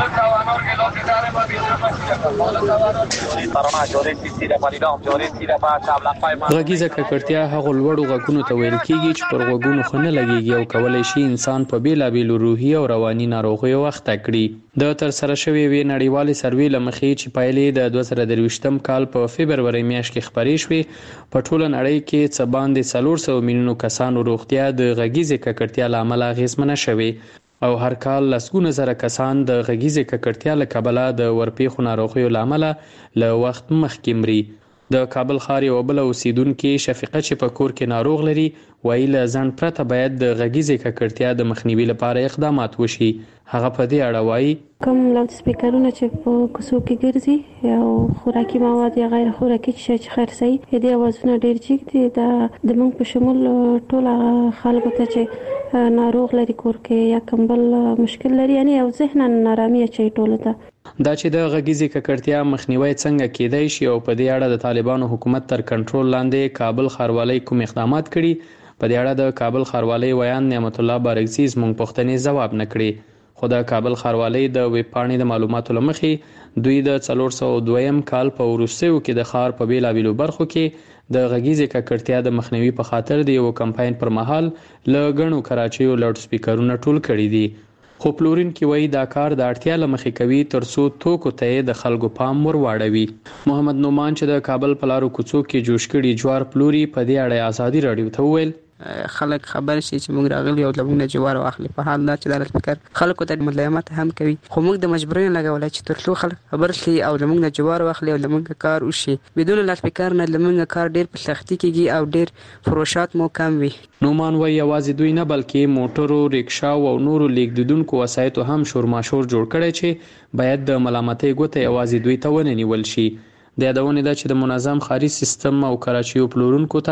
غږیزه ککړتیا هغه لوړو غږونو ته ویل کېږي چې پر غوږونو خو نه لګېږي او کولی شي انسان په بېلابېلو روحي او رواني ناروغیو اخته کړي. د ترسره شوې یوې نړیوالې سروې له مخې چې پایلې د دوه زره درویشتم کال په فبرورۍ میاشت کې خپرې شوې، په ټوله نړۍ کې څه باندې څلور سوه میلیونو کسانو روغتیا د غږیزې ککړتیا له امله اغېزمنه شوې او هر کال لسګونه زره کسان د غږیزې ککړتیا له کبله د ورپېښو ناروغیو له امله له وخت مخکې مري. د کابل ښار یوه بله اوسیدونکې شفیقه چې په کور کې ناروغ لري وایي له ځنډ پرته باید د غږیزې ککړتیا د مخنیوي لپاره اقدامات وشي. هغه په دې اړه وایي کوم لاوډ سپیکرونه چې په کوڅو کې ګرځي او خوراکي مواد یا غیر خوراکي شي چې خرڅي دې اوازونه ډېر جګ دي. دا د موږ په شمول ټول خلکو ته چې ناروغ لري کور کې یا کوم بل مشکل لري یعنی او ذهن نارامي چي ټول ته دا چې د غږیزې ککړتیا مخنیوي څنګه کېدای شي او په دې اړه د طالبانو حکومت تر کنټرول لاندې کابل ښاروالۍ کوم اقدامات کړي، په دې اړه د کابل ښاروالۍ ویان نعمت الله بارکزي زموږ پوښتنې ځواب نه کړي. خو د کابل ښاروالۍ د ویب پاڼې د معلوماتو له مخې دوی د څلور سوه دویم کال په وروستیو کې د ښار په بېلابېلو برخو کې د غږیزې ککړتیا د مخنیوي په خاطر د یو کمپاین پر مهال له ګڼو کراچیو لاوډ سپیکرونه ټول کړي دي. خو پلورونکي وایي دا کار د اړتیا له مخې کوي ترڅو توکو ته یې د خلکو پام ور واړوي. محمد نومان چې د کابل په لارو کوڅو کې جوش کړي جوار پلوري په دې اړه ازادي راډیو ته وویل خلک خبر شي چې موږ راغلي او لمونږ نه جوار واخلي په حال دا چې د سپیکر خلکو ته ملایمت هم کوي، خو موږ د مجبورین لګولای چې ترڅو خلک خبر شي او لمونږ نه جوار واخلي او لمونږ کار وشي. بدون لا سپیکر نه لمونږ کار ډیر په سختي کېږي او ډیر فروشات مو کم وي. نومان وایي یوازې دوی نه بلکې موټرو، ریکشا او نورو لیږدونکو وسایطو هم شورماشور جوړ کړی چې باید د ملامتۍ ګوته یوازې دوی ته ونه نیول شي. د یادونې ده چې د منظم ښاري سیستم او کراچیو پلورونکو ته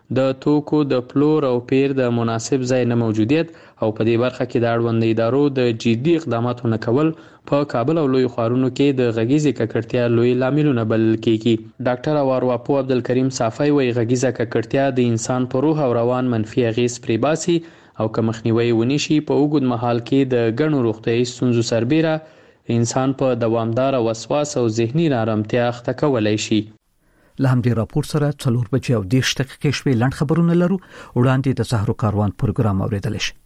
د توکو د پلور او پیر د مناسب ځای نه موجودیت او په دې برخه کې د اړوند ادارو د جدي اقداماتو نه کول په کابل او لوی ښارونو کې د غږیزې ککړتیا لوی لاملونه بلل کېږي. ډاکټر اواروپو عبدالکریم صافی وایي غږیزه ککړتیا د انسان په روح او روان منفي اغېز پرې باسي او که مخنیوی ونی شي په اوږد مهال کې د ګڼو روغتیایي ستونزو سربیره انسان په دوامداره وسواس او ذهني نارامتیا اخته کولی شي. له همدې راپور سره څلور بجې او دېرش دقیقې شوې لنډ خبرونه لرو. وړاندې د سحر کاروان پروګرام اوریدلی شي.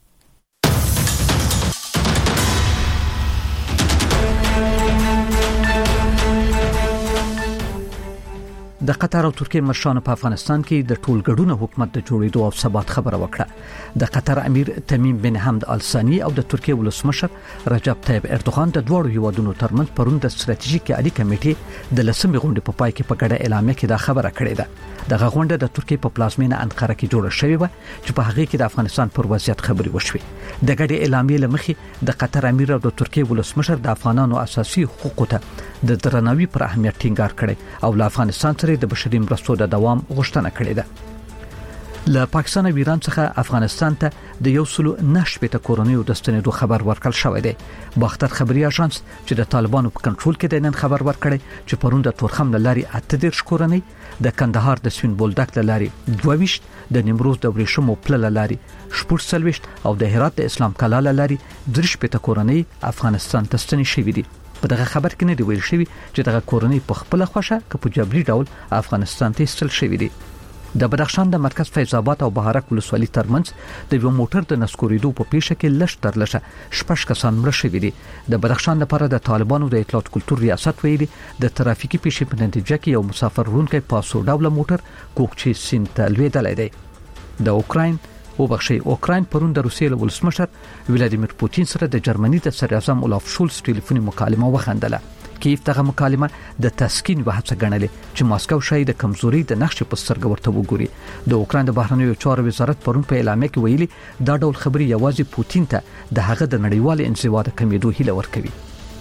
د قطر او ترکیه مشرانو په افغانستان کې د ټولګډون حکومت د جوړېدو او ثبات خبره وکړه. د قطر امیر تمیم بن حمد آل ثانی او د ترکیه ولسمشر رجب طیب اردوغان د دوه هیوادونو ترمنځ پرون د ستراتیژیکي اړیکو کمیټې د لسمې غونډې په پای کې په ګډه اعلامیه کې دا خبره کړې ده. دغه غونډه د ترکیه په پلازمینه انقره کې جوړه شوې و چې په هغه کې د افغانستان پر وضعیت خبري وشوي. د ګډې اعلامیې لمخې د قطر امیر او د ترکیه ولسمشر د افغانانو اساسي حقوقو ته د درناوي پر اهمیت ټینګار کړي او له افغانستان سره د بشري مرستو د دوام غوښتنه کړې ده. له پاکستان او ایران څخه افغانستان ته د یو سلو نشپېته کورونیو د ستنېدو خبر ورکړل شوی دی. باختر خبري اژانس چې د طالبانو په کنټرول کې د نن خبر ورکړی چې پرون د تورخم لاري اته دېرش کورنۍ، د کندهار د سپین بولدک لاري دوه ویشت، د نیمروز د ورېښمو پله لاري شپږ څلوېښت او د هرات د اسلام کلا لاري درې شپېته کورنۍ افغانستان ته ستنې شوې دي. په دغه خبر کې نه دی ویل شوی چې دغه کورنۍ په خپل خوښه که په جبري ډول افغانستان ته استل شوې دي. د بدخشان د مرکز فیض آباد او بهارک ولسوالۍ ترمنځ د یو موټر د نسکورېدو په پیښه کې لږ تر لږه شپږ کسان مړه شوي دي. د بدخشان لپاره د طالبانو د اطلاعات کلتور ریاست ویلي د ترافیکي پیښې په نتیجه کې یو مسافر وړونکی پاسو ډوله موټر کوکچې سیند ته لوېدلی دی. د اوکراین وبخښي اوکراین پرون د روسیې له ولسمشر ولادیمیر پوتین سره د جرمني د صدر اعظم اولاف شولز ټلیفوني مکالمه وخندله. کیف دغه مکالمه د تسکین وهڅه ګڼلې چې ماسکو شاید د کمزوري د نقش په سترګه ورته وګوري. د اوکراین د بهرنیو چارو وزارت پرون په اعلامیه کې ویلي دا ډول خبري یوازې پوتین ته د هغه د نړیوال انزوا د کمیدو هیله ورکوي.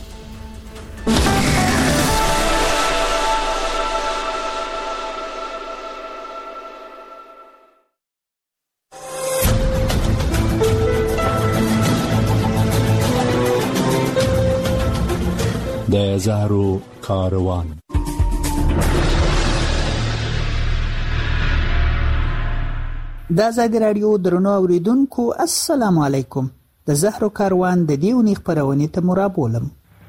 د زهرو کاروان. د آزادي رادیو درنو اوریدونکو السلام علیکم. د زهرو کاروان د دې ونې خبرونه ته مرابولم.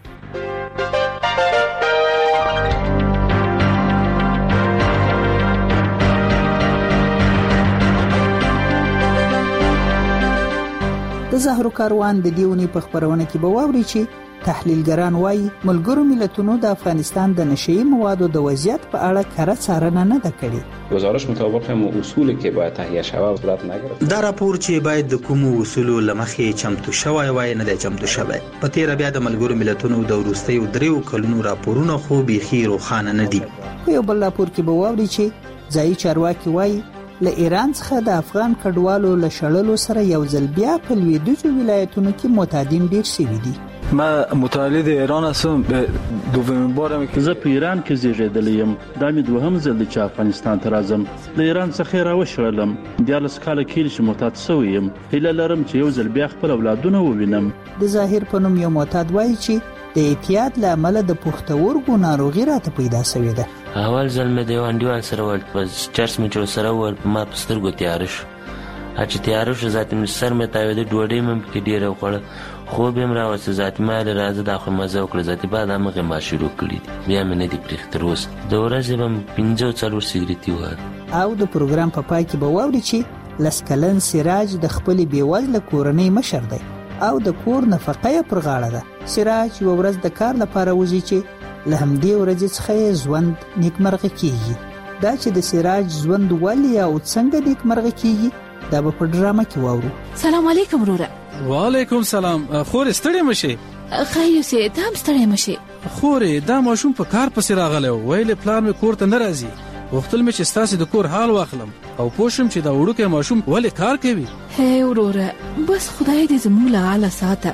د زهرو کاروان د دې ونې په خبرونه کې به واوري چې تحلیلګران وایي ملګرو ملتونو د افغانستان د نشئی موادو د وضعیت په اړه کره څارنه نه ده کړې. گزارش مطابق هم اصولی که باید تهیه شود صورت نگرفت. دا راپور چې باید د کومو اصولو لمخې چمتو شوی وای نه دی چمتو شوی. په تیر بیا د ملګرو ملتونو د وروستیو دریو کلونو راپورونه خو بيخي روښانه نه دي. په یو بل راپور کې به واوري چې ځایي چارواکي وایي له ایران څخه د افغان کډوالو له شړلو سره یو ځل بیا په لویدیځو ولایتونو کې معتادین ډیر شوي دي. ما متولد ایران هستم. دومین بارم که زه په ایران کې زیږیدلی یم. دا مې دوهم ځل دی چې افغانستان ته راځم. له ایران څخه راوشړلم. دیارلس کاله کېږي چې معتاد شوی یم. هیله لرم چې یو ځل بیا خپل اولادونه ووینم. د ظاهر په نوم یو معتاد وایي چې د اعتیاد له امله د پښتورګو ناروغي راته پیدا شوې ده. اول ځل مې د یو انډیوال سره ول په چرچ مې چې سره ول په ما په سترګو تیار شو. چې تیار شو ذات مې سر مې تاویده ډوډۍ مې پکې ډېره وخوړه. خوب یې راوسته ذاتي ما له راځه دا خو مزه وکړه. ذاتي بعد هغه ما شروع کړی دي. بیا مې نه دی پرېښ تر اوسه. د ورځې به پنځه څلور سیګریټي وهل. او د پروګرام په پای کې به واوري چې لس کلن سراج د خپل بیوزله کورنۍ مشر دی او د کور نفقه یې پر غاړه ده. سراج یو ورځ د کار لپاره وځي چې له همدې ورځې څخه ژوند نیکمرغه کیږي. دا چې د سراج ژوند ولې او څنګه نیکمرغه کیږي دا به په ډرامه کې واورو. سلام علیکم وروره. وعلیکم سلام. خورې ستړې مشي؟ خیر سي ته هم ستړې مشي. خورې دا ماشوم په کار پسې راغلی ویل پلان مې کور ته نه راځي. وختل مې چې ستاسو د کور حال واخلم او پوښم چې دا وړوکی ماشوم ولې کار کوي. هی وروره بس خدای دې زموږ له حاله ساته.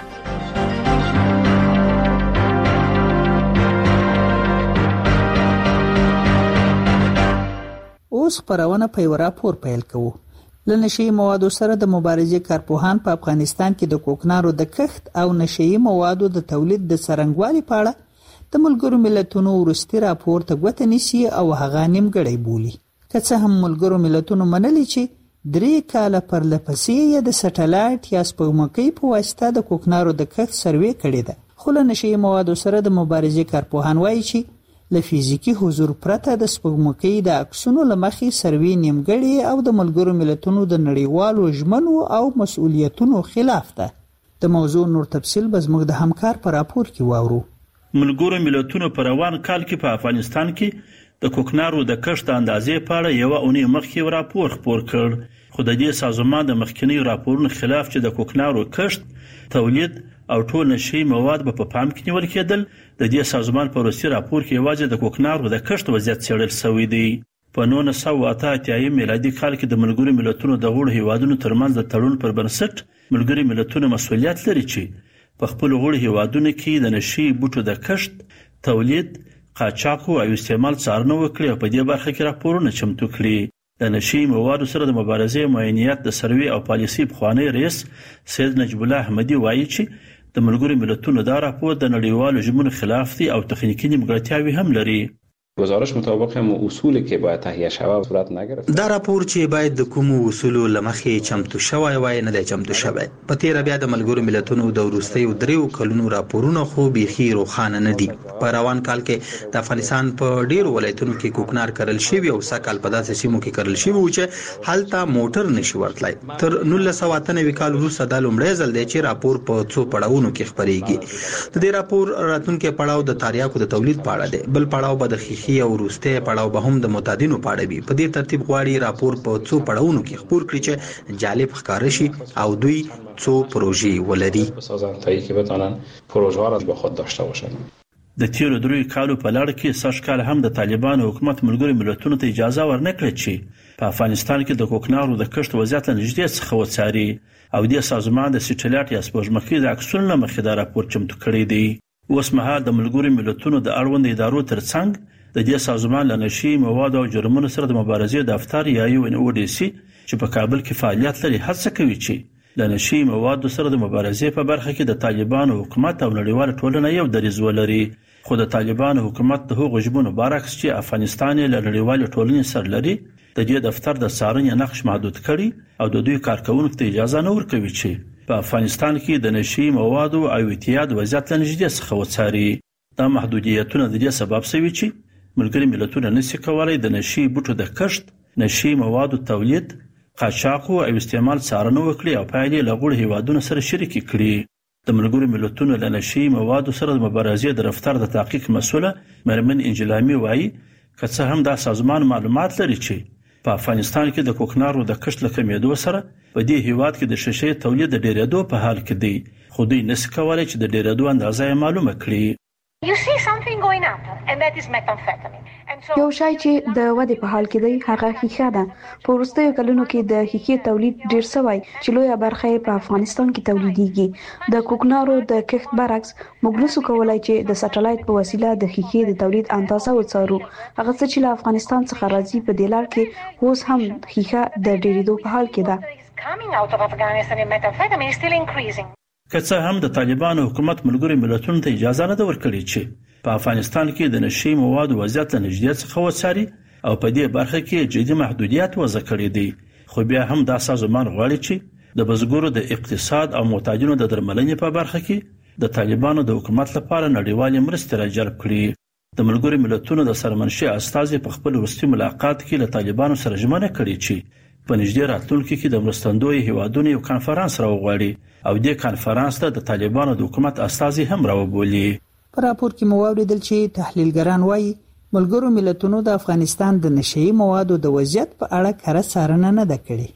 اوس خبرونه په یو راپور پیل کوو. له نشي موادو سره د مبارزې کارپوهان په افغانستان کې د کوکنارو د کښت او نشي موادو د تولید د څرنګوالي په اړه د ملګرو ملتونو وروستي راپور ته ګوته نیسي او هغه نیمګړی بولي. که څه هم ملګرو ملتونو منلي چې درې کاله پر لپسې د سټلایټ یا سپوږمکۍ په واسطه د کوکنارو د کښت سروې کړې ده، خو له نشي موادو سره د مبارزې کارپوهان وایي چې له فزیکی حضور پرته د سپوږمکۍ د عکسونو له مخې سروې نیمګړې او د ملګرو ملتونو د نړیوالو ژمنو او مسؤلیتونو خلاف ده. د موضوع نور تفصیل به زموږ د همکار په راپور کې واورو. ملګرو ملتونو په روان کال کې په افغانستان کې د کوکنارو د کښت اندازې په اړه یو اونۍ مخکې راپور خپور کړ، خو د دې سازمان د مخکنی راپورونو خلاف چې د کوکنارو کښت، تولید او ټول نشي مواد په پا پام کې نیول کېدل، د دې سازمان په وروستي راپور کې یوازې د کوکنارو د کښت وضعیت څېړل شوی دی. په نولس سوه اته اتیا میلادي کال کې د ملګرو ملتونو د غړو هیوادونو ترمنځ د تړون پر بنسټ ملګري ملتونه مسؤلیت لري چې په خپل غړو هیوادونو کې د نشي بوټو د کښت، تولید، قاچاق او استعمال څارنه وکړي او په دې برخه کې راپورونه چمتو کړي. د نشي موادو سره د مبارزې معاینات د سروې او پالیسي پخوانی رئیس سید نجیب الله احمدي وایي چې د ملګرو ملتونو دا راپور د نړیوالو ژمنو خلاف دی او تخنیکی نیمګړتیاوې هم لري. گزارش مطابق هم اصولی که باید تهیه شود صورت نگرفت. دا راپور چې باید د کوم اصول لمخې چمتو شوی وای نه د چمتو شوی. په تیر بیا د ملګرو ملتونو د وروستیو دریو کلونو راپورونه خو بيخي روښانه نه دي. په روان کال کې د افغانستان په ډیرو ولایتونو کې کوکنار کرل شوی او سکهال په داسې سیمو کې کرل شوی و چې هلته موټر نشي ورتلای. تر نولس سوه اته نوي کال وروسته د لومړی ځل دی چې راپور په څو پړاوونو کې خبريږي. د دې راپور راتلونکي پړاو د تاریاکو د تولید په اړه دی، بل پړاو به د خي او وروسته پړاو به هم د متادینو په اړه وي. په دې ترتیب غواړي راپور په څو پړاوونو کې خبر کړي چې جالب ښکار شي او دوی څو پروژې ولري بسازن تا اینکه بتونن پروژه را به خود داشته باشن. د تیرو دروي کالو په لړ کې سږ کال هم د طالبانو حکومت ملګرو ملتونو ته اجازه ورنکړه چې په افغانستان کې د کوکنارو د کښت وضعیت نږدې څخه وڅاري او د سازمان د سټلایټ یا سپوږمکۍ د عکسونو له مخې دا راپور چمتو کړی دی. اوس مهال د ملګرو ملتونو د اړوند ادارو ترڅنګ د دې سازمان له نشي مواد او جرمونو سره د مبارزې دفتر یا یو ان او ډي سي چې په کابل کې فعالیت لري هڅه کوي چې د نشي مواد سره د مبارزې په برخه کې د طالبانو حکومت او نړیوال ټولنه یو دریځ ولري. خو د طالبانو حکومت د هغو ژمنو برعکس چې افغانستان له نړیوال ټولنې سره لري د دې دفتر د څارنې نقش محدود کړي او د دوی کارکونکو ته اجازه نه ورکوي چې په افغانستان کې د نشي مواد او اعتیاد وضعیت نږدې څخه وڅاري. دا محدودیتونه د دې سبب شوي چې ملګري ملتونه نشي کولای د نشي بوټو د کښت، نشي موادو تولید، قاچاق او استعمال څارنه وکړي او پایلې له غړو هیوادونو سره شریک کړي. د ملګرو ملتونو له نشي موادو سره د مبارزې د دفتر د تحقیق مسؤله مرمن انجلامي وایي که څه هم دا سازمان معلومات لري چې په افغانستان کې د کوکنارو د کښت له کمیدو سره په دې هیواد کې د شیشې تولید د ډیرېدو په حال کې دی، خو دوی نشي کولای چې د ډیرېدو اندازه معلومه کړي. You see something going up and that is methamphetamine. یو شای چې د ودې په حال کې دی هغه ښیښه ده. په وروستیو کلونو کې د ښیښې تولید ډیر شوی چې لویه برخه یې په افغانستان کې تولیدېږي. د کوکنارو د کښت برعکس موږ نشو کولای چې د سټلایټ په وسیله د ښیښې د تولید اندازه وڅارو. هغه څه چې له افغانستان څخه راځي په دې لار کې اوس هم ښیښه د ډیرېدو په حال کې ده. Coming out of Afghanistan and methamphetamine is still increasing. که څه هم د طالبانو حکومت ملګري ملتونو ته اجازه نه ورکړي چې په افغانستان کې د نشي موادو وضعیت نږدې څخه وڅاري او په دې برخه کې جدي محدودیت وضع کړي دي، خو بیا هم دا سازمان غواړي چې د بزګرو د اقتصاد او معتادینو د درملنې په برخه کې د طالبانو د حکومت لپاره نړیوالې مرستې راجلب کړي. د ملګري ملتونو د سرمنشي استازي په خپل وروستي ملاقات کې له طالبانو سره ژمنه کړې چې په نږدې راتلونکي کې د مرستندوی هیوادونو یو کانفرنس راوغواړي او دې کانفرنس ته د طالبانو د حکومت استازي هم راوبولي. په راپور کې مو اوریدل چې تحلیلګران وایي ملګرو ملتونو د افغانستان د نشئی موادو د وضعیت په اړه کره څارنه نه ده کړې.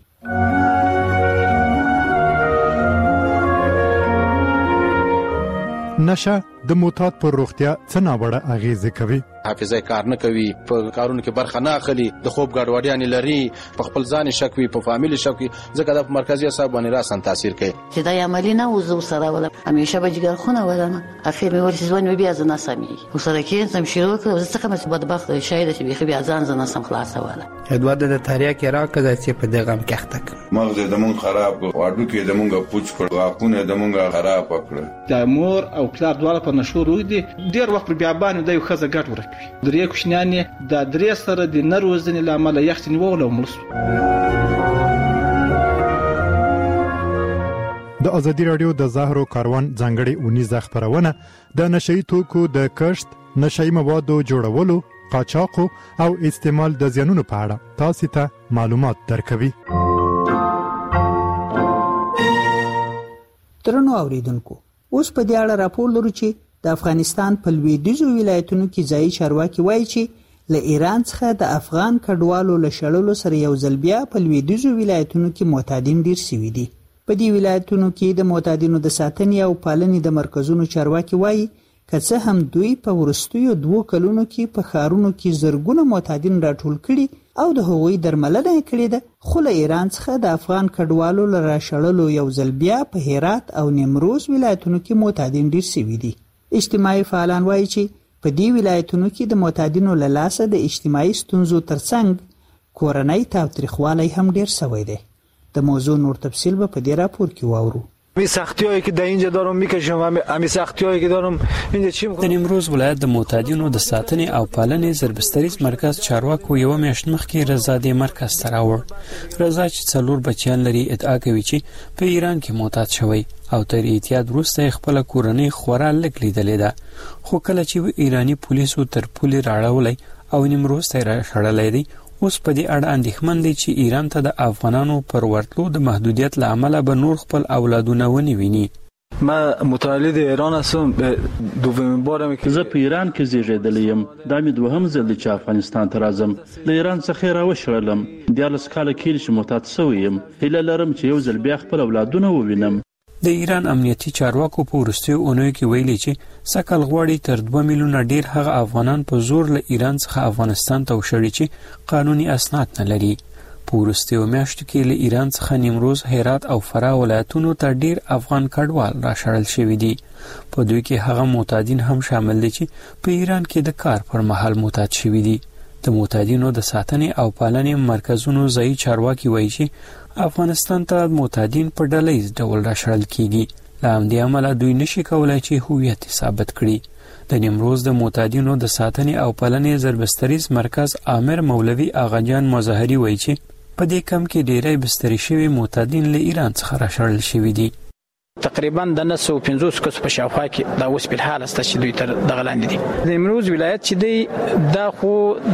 نشه د معتاد پر روغتیا څه ناوړه اغیزې کوي. حافظه کار نه کوي، په کارونو کې برخه نه اخلي، د خوب ګډوډیان لري، په خپل ځان شک وي، په فامیل شک وي، ځکه د مرکزی اعصاب باندې راسن تاثیر کوي. چې دا عملی نه وزو سره ولا همیشه به جګر خونه ولنه افیر مې ورته ځوان بیا ځنه سمي وسره کې سم شروع کړ زه څنګه مې بدبخت شاید چې بیا بیا ځان ځنه سم خلاص ولا ادوار د تاریخ کې راکړه چې په دغه کې اخته مغز د مون خراب واډو کې د مونږه پوچ کړ واپونه د مونږه خراب کړ. د مور او پلار دواړه په نشو روي دي ډیر وخت بیا باندې د یو خزه ګټ ورکوي. درې کوښنانې د درې سره د نروزنې لامل یختنی وولو مرسو. د ازادي رادیو د زهرو کاروان ځانګړي اونیزه خبرونه د نشئی توکو د کښت، نشئی موادو جوړولو، قاچاق او استعمال د زیانونو په اړه تاسو ته معلومات درکوي. ترنو اوریدونکو، اوس په دې اړه راپور لرو چې د افغانستان په لویدیځو ولایتونو کې ځایي چارواکي وایي چې له ایران څخه د افغان کډوالو له شړلو سره یو ځل بیا په لویدیځو ولایتونو کې معتادین ډیر شوي دي. په دې ولایتونو کې د معتادینو د ساتنې او پالنې د مرکزونو چارواکي وایي که څه هم دوی په وروستیو دوو کلونو کې په ښارونو کې زرګونه معتادین راټول کړي او د هغوی درملنه یې کړې ده، خو له ایران څخه د افغان کډوالو له راشړلو یو ځل بیا په هرات او نیمروز ولایتونو کې معتادین ډیر شوي دي. اجتماعي فعالان وایي چې په دې ولایتونو کې د معتادینو له لاسه د اجتماعي ستونزو ترڅنګ کورنۍ تاوتریخوالی هم ډیر شوی دی. د موضوع نور تفصیل به په دې راپور کې واورو. می سختیایی که در اینجا دارم میکشم و امی سختیایی که دارم اینجا چی میکنم. د نیمروز ولایت د معتادینو د ساتنې او پالنې زربستریز مرکز چارواکو یو میاشت مخکې رضا مرکز ته راوړ. رضا چې څلور بچیان لري ادعا کوي چې په ایران کې معتاد شوی او تر اعتیاد وروسته خپل کورنۍ خورا لږ لیدلې ده، خو کله چې ایرانی پولیسو تر پولې راړولې او نیمروز ته راشړلې دي، اوس په دې اړه اندېښمن دي چې ایران ته د افغانانو پر ورتلو د محدودیت له امله به نور خپل اولادونه ونی ویني. ما متولد ایران هستم، دومین بارم که زه په ایران کې زیږیدلی یم. دا مې دوهم ځل دی چې افغانستان ته راځم. له ایران څخه یې راوشړلم. دیارلس کاله کېږي چې معتاد سوی یم. هیله لرم چې یو ځل بیا خپل اولادونه ووینم. د ایران امنیتي چارواکو په وروستیو اونیو کې ویلي چې سکل غواړي تر دوه میلیونه ډیر هغه افغانان په زور له ایران څخه افغانستان ته وشړي چې قانوني اسناد نه لري. په وروستیو میاشتو کې له ایران څخه نیمروز، هرات او فراه ولایتونو ته ډیر افغان کډوال راشړل شوي دي. په دوی کې هغه معتادین هم شامل دي چې په ایران کې د کار پر مهال معتاد شوي دي. د معتادینو د ساتنې او پالنې مرکزونو ځایي چارواکي وایي چې افغانستان ته معتادین په ډلهییز ډول راشړل کیږي. له همدې امله دوی نشي کولای چې هویت ثابت کړي. د نیمروز د معتادینو د ساتنې او پالنې زربستریز مرکز آمر مولوي آغاجان مظاهري وایي چې په دې کم کې ډیری بستري شوي معتادین له ایران څخه راشړل شوي دي. تقریبا د نه سوه پنځوس کسو په شاوخوا کې دا اوس په حال است چې دوی تر دغه لاندې دي. د نیمروز ولایت چې دی دا خو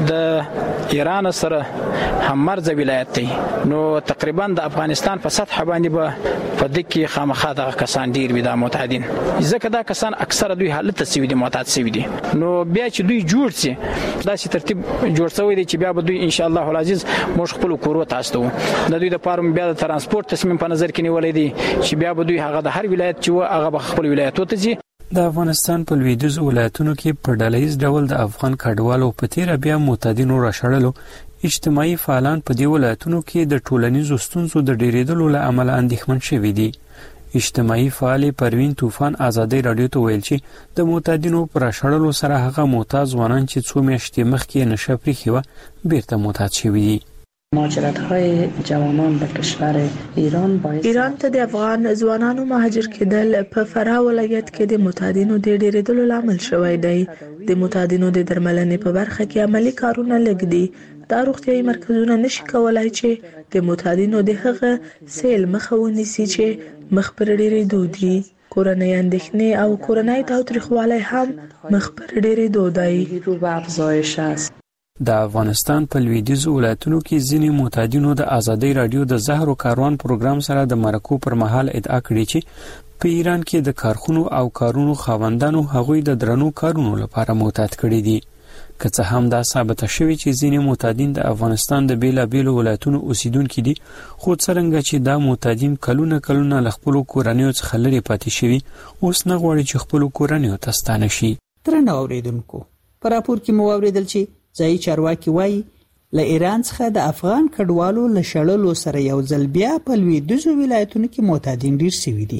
د ایران سره هممرزه ولایت دی، نو تقریبا د افغانستان په سطح باندې به په دې کې خامخا دغه کسان ډیر وي د معتادین، ځکه دا کسان اکثره دوی حالت سوي دي، معتاد سوي دي. نو بیا چې دوی جوړ سي داسې ترتیب جوړ شوی دی چې بیا به دوی ان شاء الله العزیز موږ خپل کورو تاسو د دوی د پاره بیا د ترانسپورت تصمیم په نظر کې نیولې دي چې بیا به دوی هغه د هر ولایت چې هغه به خپل ولایت ته ځي. د افغانستان په لویدیځو ولایتونو کې په ډلهییز ډول د افغان کډوالو په تیر بیا معتادینو راشړلو اجتماعي فعالان په دې ولایتونو کې د ټولنیزو ستونزو د ډیریدلو له امله اندېښمن شوي دي. اجتماعي فعال پروین طوفان ازادي رادیو ته ویل چې د معتادینو پر راشړلو سره هغه معتاد ځوانان چې څو میاشتې مخکې نشه پرېښې وه بیرته معتاد شوي دي. مهاجرت‌های جوانان به کشور ایران باعث ایران ته د افغان ځوانانو مهاجر کېدل په فراه ولایت کې د معتادینو د ډیریدلو لامل شوی دی. د معتادینو د درملنې په برخه کې عملی کارونه لږ دي. دا روغتیايي مرکزونه نشي کولای چې د معتادینو د هغه سیل مخه ونیسي چې مخ پر ډیریدو دي. کورنۍ اندېښنې او کورنۍ تاوتریخوالی هم مخ پر ډیریدو دی. رو به افزایش است. د افغانستان په لویدیځو ولایتونو کې ځینې معتادینو د ازادي رادیو د زهر او کاروان پروګرام سره د مرکو پر مهال ادعا کړې چې په ایران کې د کارخونو او کارونو خاوندانو هغوی د درنو کارونو لپاره معتاد کړي دي. که څه هم دا ثابته شوې چې ځینې معتادین د افغانستان د بیلابیلو ولایتونو اوسیدونکي دي، خو څرنګه چې دا معتادین کلونه کلونه له خپلو کورنیو څخه لرې پاتې شوي، اوس نه غواړي چې خپلو کورنیو ته ستانه شي. درنو اوریدونکو، په راپور کې مو واورېدل چې ځایي چارواکي وایي له ایران څخه د افغان کډوالو له شړلو سره یو ځل بیا په لویدیځو ولایتونو کې معتادین ډیر شوي دي.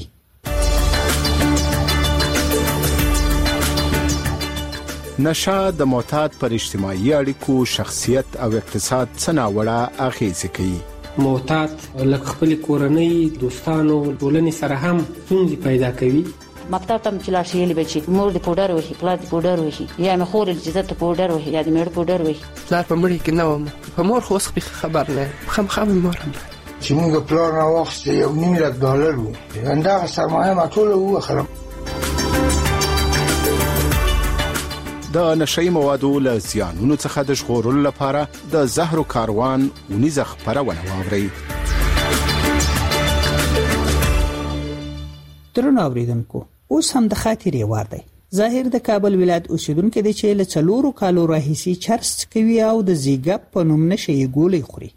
نشه د معتاد پر اجتماعي اړیکو، شخصیت او اقتصاد څه ناوړه اغیزې کوي. معتاد لکه خپل کورنۍ، دوستانو، ټولنې سره هم ستونزې پیدا کوي. مکتب ته چې لاړ شي یې به چې مور دې پوډر وهي، پلار دې پوډر وهي، یا مې خور دې چې ته پوډر وهي، یا دې مېړه پوډر وهي. پلار په مړي کې نه وم، په مور خو اوس خبر نه یم، خامخا مې مور هم چې موږ پلار راواخیسته یو نیم لک ډالر و، همدغه سرمایه ما ټوله ووخلم. د نشهیي موادو له زیانونو څخه د ژغورلو لپاره د زهرو کاروان اونیزه خپرونه واورئ. درنو اوریدونکو، اوس هم د خاطرې وار دی. ظاهر د کابل ولایت اوسیدونکو دی چې له څلورو کالو راهیسې چرس کوي او د زیګاپ په نوم نشه یې ګولۍ خوري.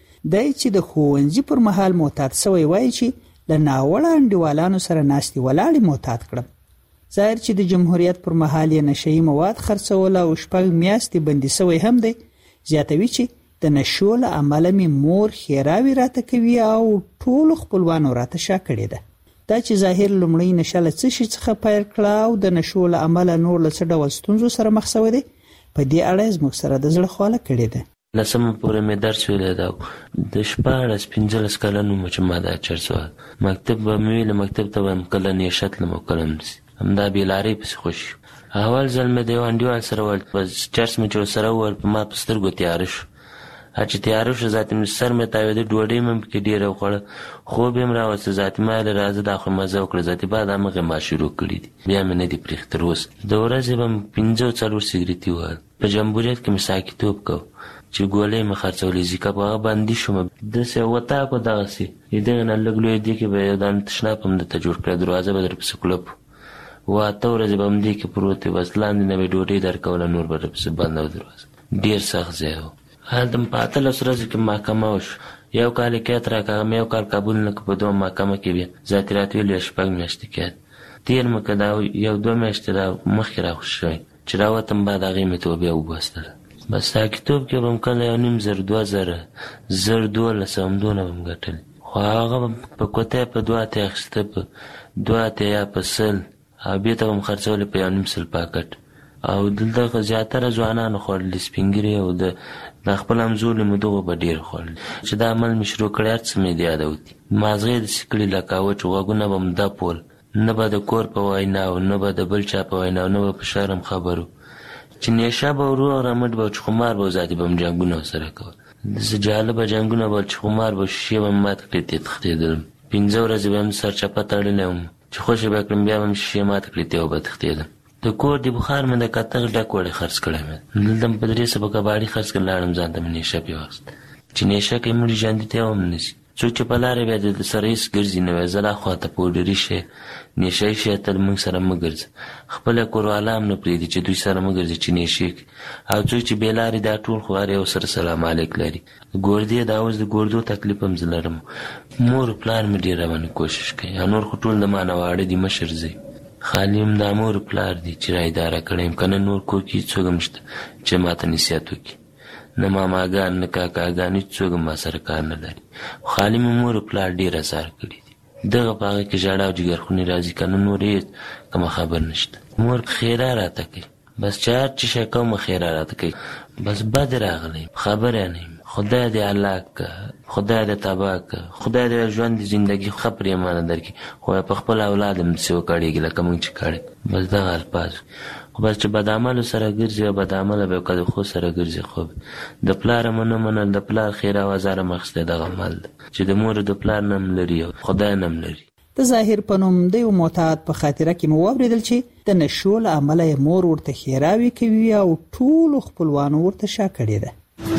دی چې د ښوونځي پر مهال معتاد شوی وایي چې له ناوړه انډیوالانو سره ناستې ولاړې معتاد کړم. ظاهر چې د جمهوریت پر مهال یې نشهیي مواد خرڅول او شپږ میاشتې بندي شوی هم دی. زیاتوي چې د نشو له امله مې مور ښېراوې راته کوي او ټولو خپلوانو راته شا کړې ده. دا چې ظاهر لومړی نشه له څه شي څخه پیل کړه او د نشو له امله نور له څه ډول ستونزو سره مخ شوی دی، په دې اړه زموږ سره د زړه خواله کړې ده. لسمه پورې مې درس ویلی ده، د شپاړس پنځلس کلن وم چې ما دا چرس وهل. مکتب به مې ویله، مکتب ته به یم کله نیشه تلم او کله همداسې همدا بېلارۍ پسې خوشي. اول ځل مې د یو انډیوال سره وویل، بس چرس مې چې ورسره وویل په ما په سترګو تیاره شو. چې تیاره شو ذاتي مې سر مې تاوېده، ډوډۍ مې پکې ډېره وخوړه، خوب یې م راوسته. ذاتي ما ویل راځه دا خو مزه وکړه، ذاتي بعد همغې ما شروع کړي دي، بیا مې نه دي پرېښي تر اوسه. د ورځې به م پنځه څلور سګرېټي وهل. په جمهوریت کې مې ساکیتوب کوو چې ګولۍ مې خرڅولې، زیکا په هغه بندي شوم. داسې وطاق و دغسې د دغې نه لږ لوی دې کې به یو دانه تشناب هم درته جوړ کړه، دروازه به درپسې کلپ و. اته ورځې به همدې کې پروت وي، بس لاندې نه به ډوډۍ درکوله، نور به درپسې بنده و دروازه. ډېر سخت ځای و. هلته په اتلس ورځو کې محکمه وشو. یو کال یې قید راکړه، مې یو کال قبول نه کړ، په دوه محکمه کې بیا ذاتي راته ویل شپږ میاشتې قید. تېر مې که دا یو دوه میاشتې را مخکې راخوش شوی چې راوتم، بعد هغې مې توبې وباستله. بس ساکیتوب کې به م کله یو نیم زر، دوه زره، زر دولس همدونه به م ګټلې. خو هغه په کوتۍ په دوه اتیا اخیسته، په دوه اتیا یا په سل، او بېرته به م خرڅولې په یو نیم سل پاکټ. او دلته زیاتره ځوانانو خوړلي، سپین ږیري او د د خپل همزولي مو دغو به ډېر خوړلي. چې دا عمل مې شروع کړی، هر څه مې د یاده وتي. مازغې داسې کړي لکه وچ غوږونه به م دپول، نه به د کور په ویناو، نه به د بل چا په ویناو، نه به په شرم خبرو. چې نیشه به ورو رمټ به چې خمار به ذاتي به م جنګونه ورسره کول. داسې جالبه جنګونه به چې خمار به شیشې به م ماته کړې، تې تښتېدلم. پنځه ورځې به م سرچپه تړلی وم چې خوشې به کړم، بیا به م شیشې ماته کړې، تې به تښتېدم. د کور د بخار مې د کتغ ډک وړی خرڅ کړی مې، دلته م په درې سوه کباړي خرڅ کړ، لاړم ځان ته مې نیشه پې واخېسته. چې نیشه کې مړي ژوندي ته هم نه شي. څوک چې په لارې بیا د سره هېڅ ګرځي نه وی، زه لا خواته پوډري شی نیشهیي شی تل موږ سره مه ګرځه. خپله کورواله هم نه پرېږدي چې دوی سره مه ګرځي چې نیشې کړي. او څوک چې بې لارې دا ټول خو هر یو سره سلام علیک لري. ګردې دا اوس د ګردو تکلیف هم زه لرم. مور پلار مې ډېر راباندې کوشش کوي، او نور خو ټول د ما نه واړه دي، مشر زه خالي هم دا مور پلار دي چې را اداره کړی یم. که نه نور کور کې څوک هم شته چې ما ته نصیحت وکړي، نه ماماګان نه کاکاګان، هېڅ څوک هم ما سره کار نه لري. خالي مې مور پلار ډېر اثار کړي دي. دغه په هغه کې ژړا او جګرخونې راځي، که نه نور هېڅ کومه خبر نشته. مور خیره راته کوي، بس چې هر چې شی کومه خیره راته کوي، بس بد راغلی خبره نه یم. خدای دې هلاک که، خدای دې تباه که، خدای دې ژوند دې زندګي ښه پرېمانه درکړي، خو په خپل اولاد هم داسې وکړېږي لکه موږ چې کړی. بس دغه الفاظ. خو بس چې بد عملو سره ګرځي او بد عمله به که د ښو سره ګرځي، خو د پلار هم نه منل، د پلار خیره او ازار هم اخیستی دغه عمل ده چې د مور د پلار نه هم لري او خدای نه هم لري. د ظاهر په نوم د یو معتاد په خاطره کې مو واورېدل چې د نشو له امله یې مور ورته ښېراوې کوي او ټولو خپلوانو ورته شا کړې ده.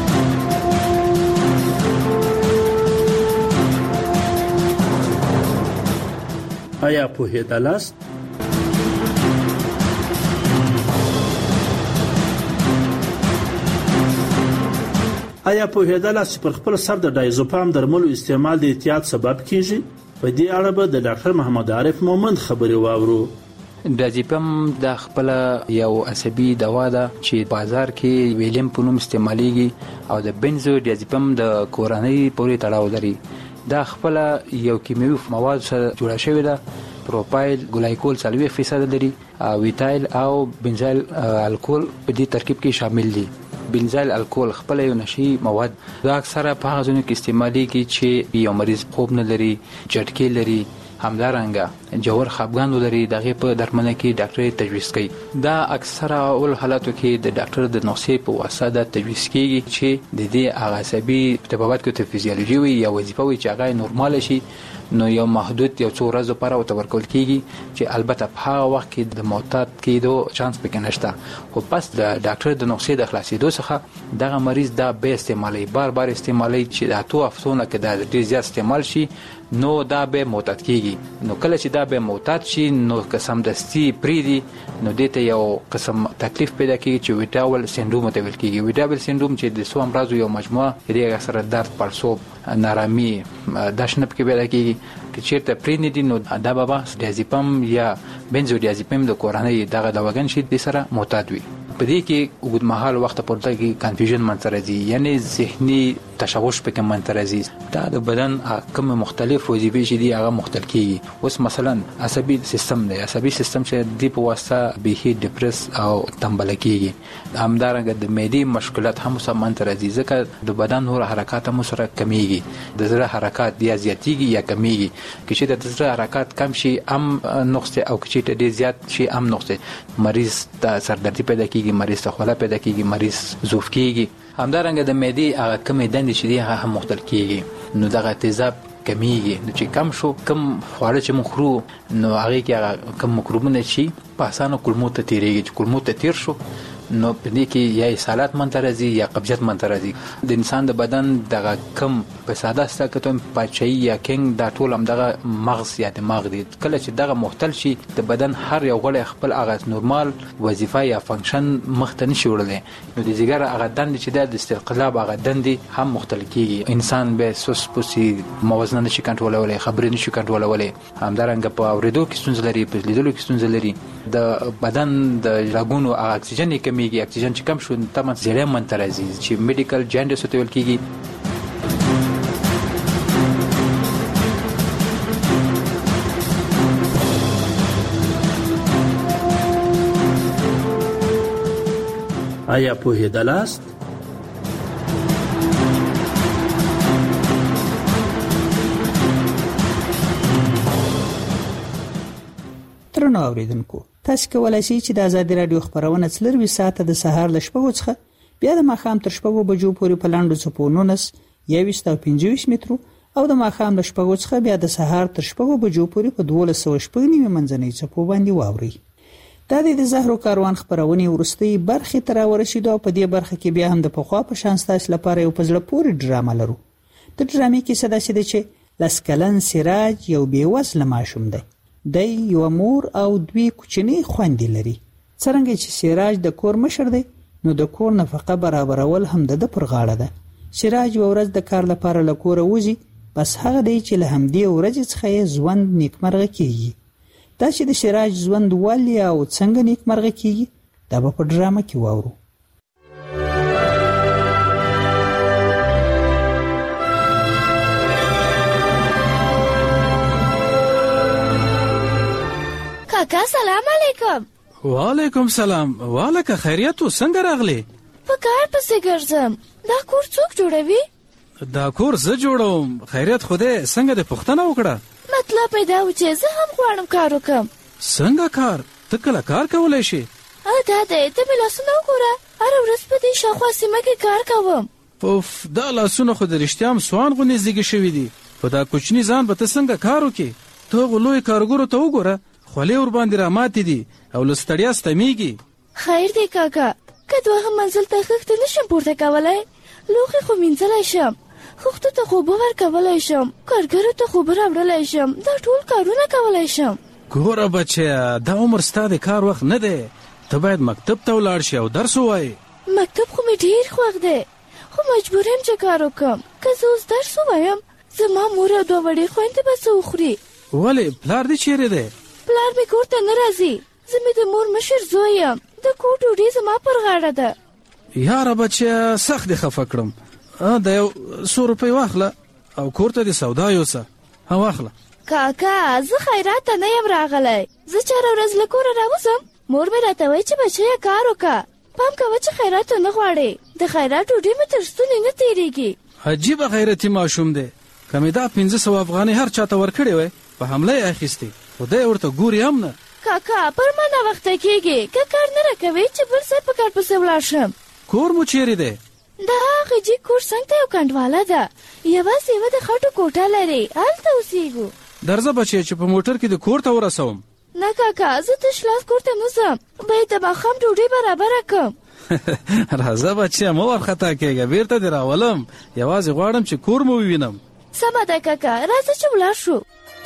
آیا پوهېدلاست؟ آیا پوهېدل چې پر خپل سر د ډایزوپام درملو استعمال د احتیاط سبب کیږي؟ په دې اړه به د ډاکټر محمد عارف مومند خبرې واورو. ډایزوپام د خپل یو عصبي دوا ده چې بازار کې ویلیم په نوم استعمالېږي او د بنزو ډایزوپام د کورنۍ پورې تړاو لري. دا خپل یو کیمیاوي مواد سره جوړه شوې ده. پروپایل ګلایکول څلوېښت فیصد لري او ویتایل او بنزایل الکول په دې ترکیب کې شامل دي. بنزایل الکول خپل یو نشي مواد دا اکثره په هغه ځایونو کې استعمالېږي چې یو مریض خوب نه لري، جټکې لري، همدارنګه جوړ خپګان لري. دغه په درملنه کې ډاکټر تجویز کوي. دا اکثره اول حالاتو کې د ډاکټر د نسخې په واسطه د تجویز کیږي چې د دې عصبي طبابت کې د فزیولوژي وي یا وظیفه وي چې هغه نورمال شي، نو یو محدود یو څو ورځې لپاره ورته ورکول کیږي چې البته په هغه وخت کې د معتاد کېدو چانس پکې نشته. خو پس د ډاکټر د نسخې د خلاصېدو څخه دغه مریض دا به استعمالي بار بار استعمالي چې د اتو هفتونه کې دا ډېر زیات استعمال شي نو دا به معتاد کیږي. نو کله چې دا به معتاد شي نو قسم دستی پریدي نو دته یو قسم تکلیف پیدا کیږي چې ویټاول سندروم ته ویل کیږي. ویټاول سندروم چې د سو امراضو یو مجموعه دی سره درد، پړسوب، نارامي، داشنه پکې پیدا کیږي. چې چیرته پرینې دي نو دا به بحث ډایزوپام یا بنزودیازپام د کورنۍ دغه دواګان شي د سره معتاد وي. په دې کې اوږدمهال وخت پورته کې کنفیوژن منځ راځي، یعنی ذهني تشوش پکې منځ راځي. دا د بدن کوم مختلف وظیفې چې دي هغه مختلف کیږي. اوس مثلا عصبي سیستم دی، عصبي سیستم چې د په واسطه به ډیپرس او تنبل کیږي. همدارنګه د معدې مشکلات هم سره منځ راځي ځکه د بدن نور حرکات هم سره کمیږي. د زړه حرکات یا زیاتیږي یا کمیږي. که چې د زړه حرکات کم شي هم نقص او که چې ډېر زیات شي هم نقص. مریض ته سردردي پیدا کیږي، مریض ته خوله پیدا کیږي، مریض ضعف کیږي. همدارنګه د معدې هغه کمې دندې چې دي هغه هم مختل کیږي. نو دغه تیزاب کمیږي. نو چې کم شو کم خواړه چې موږ خورو نو هغه کې هغه کم مکروبونه شي په اسانه کولمو ته تیریږي. چې کولمو ته تیر شو نو په دې کې یا اسهالات منځ راځي یا قبضیت منځ راځي. د انسان د بدن دغه کم په ساده ستکتون پاچای یا کینګ دا ټول هم دغه مغز یا دماغ دی. کله چې دغه مختل شي د بدن هر یو غړی خپل هغه نورمال وظیفه یا فنکشن مخ ته نشي وړلی. نو د ځګر هغه دندې چې د استقلاب هغه دندې هم مختل کیږي. انسان به سوس پوسي، موازنه نشي کنټرولولی، خبرې نشي کنټرولولی. همدارنګه په اورېدو کې ستونزه لري، په لیدلو کې ستونزه لري. د بدن د رګونو هغه اکسیجن کمیږي. اکسیجن چې کم شو تمن زیړه منځ راځي چې میډیکل جاندیس ته ویل کیږي. آیا پوهېدلاست؟ ترنو اوریدونکو، تاسو کولای شئ چې د آزادي رادیو خبرونه څلروي ساعته د سهار ل شپږو څخه بیا د ماښام تر شپږو بجو پورې په لاندو څپو نولس، یوویشت او پنځه ویشت مترو او د ماښام ل شپږو څخه بیا د سهار تر شپږو بجو پورې په دولس سوه شپږ نوي منځنۍ څپو باندې واورئ. دا د زهرو کاروان خبرونه ورستۍ برخه تر ورسېدو. په دې برخه کې بیا هم د پخوا په شان ستاسو لپاره یو پزړه پورې ډرامه لرو. د ډرامې کې څه داسې ده چې لسکلن سراج یو بېوزله ماشوم دی. د یو مور او دوی کوچنی خويندې لري. څنګه چې سراج د کور مشر دی نو د کور نفقه برابرول هم د پر غاړه ده. سراج ورځ د کار لپاره له کور وځي، بس هغه دی چې له همدې ورځې څخه یې ژوند نیکمرغه کیږي. دا چې د سراج ژوند ولې او څنګه نیکمرغه کیږي دا به په ډرامه کې واورو. کاکا سلام علیکم. وعلیکم سلام. والکه خیریت و څنګه راغلی؟ په کار پسې ګرځم. دا کور څوک جوړوي؟ دا کور زه جوړوم. خیریت خوده څنګه د پښتنه وکړه؟ مطلب پیدا و چې زه هم غواړم کار وکم. څنګه کار؟ ته کله کار کولای شي؟ ا دا دې ته مې لاسونه وګوره. هر ورځ په دې شاوخوا سیمه کې کار کوم. اوف، دا لاسونه خو د رښتیا سوان غونې زیږې شوي دي. په دا کوچني ځان به ته څنګه کار وکې؟ ته غلوی کارګرو ته وګوره، خولې ور باندې را ماتې دي او له ستړیا ستمیږي. خیر دی کاکا، که دوهم منزل ته خښته نشم پورته کولی، لوښي خو مینځلی شم، خښتو ته خوبه ورکولی شم، کارګرو ته خوبه راوړلی شم، دا ټول کارونه کولی شم. ګوره بچیا، دا عمر ستا د کار وخت نه دی. ته باید مکتب ته ولاړ شي او درس ووایې. مکتب خو مې ډېر خوښ دی، خو مجبور یم چې کار وکړم. که زه اوس درس ووایم زما مور او دوه وړې خویندې به څه وخوري. ولې پلار دې چیرې دی؟ پلار مې کور ته نه راځي. زه مې د مور مشر زوی یم. د کور ډوډۍ زما پر غاړه ده. یاره بچیه سخت دې خفه کړم. د یو څو روپۍ واخله او کور ته دې سودا یوسه. ها واخله. کاکا زه خیرات ته نه یم راغلی. زه چاره ورځ له کوره راوځم مور مې راته وایي چې بچیه کار وکړه. پام کوه چې خیرات ونه غواړې. د خیرات ډوډۍ مې تر ستوني نه تېرېږي. عجیبه غیرتي ماشوم دی. که مې دا پنځه سوه افغانۍ هر چاته ورکړې وای په حمله یې اخیستې. خدای ورته ګوري هم نه. کاکا پر ما ناوخته کېږي. که کار نه راکوې چې بل ځای په کار پسې ولاړ شم. کور مو چیرې دی؟ د هغه جي کور څنګ ته یو کنډواله ده. یوازې یوه د خټو کوټه لري. هلته اوسېږو. درځه بچیه چې په موټر کې د کور ته ورسوم. نه کاکا زه تش لاس کور ته نه ځم. باید د ماښام ډوډۍ برابره کړم. راځه بچیه مه وارخطا کېږه. بېرته دې راولم. یوازې غواړم چې کور مو ووینم. سمه ده کاکا راځه چې ولاړ شو.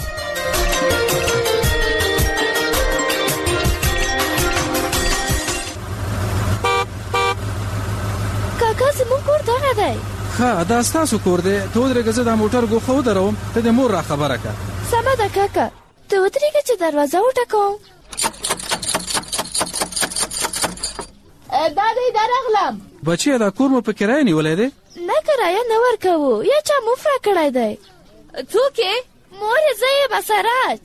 کاکا زموږ کور دغه دی. ښه دا ستاسو کور دی. ته ودرېږه زه دا موټر ګوښه ودروم. ته د مور را خبره کړه. سمه ده کاکا. ته ودرېږه چې دروازه وټکوم. دا دی دا راغلم. بچیه دا کور مو په کرایه نیولی دی؟ نه کرایه نه ورکوو. یا چا مفت را کړی دی. څوک یې؟ مور یې زه یم اسراج.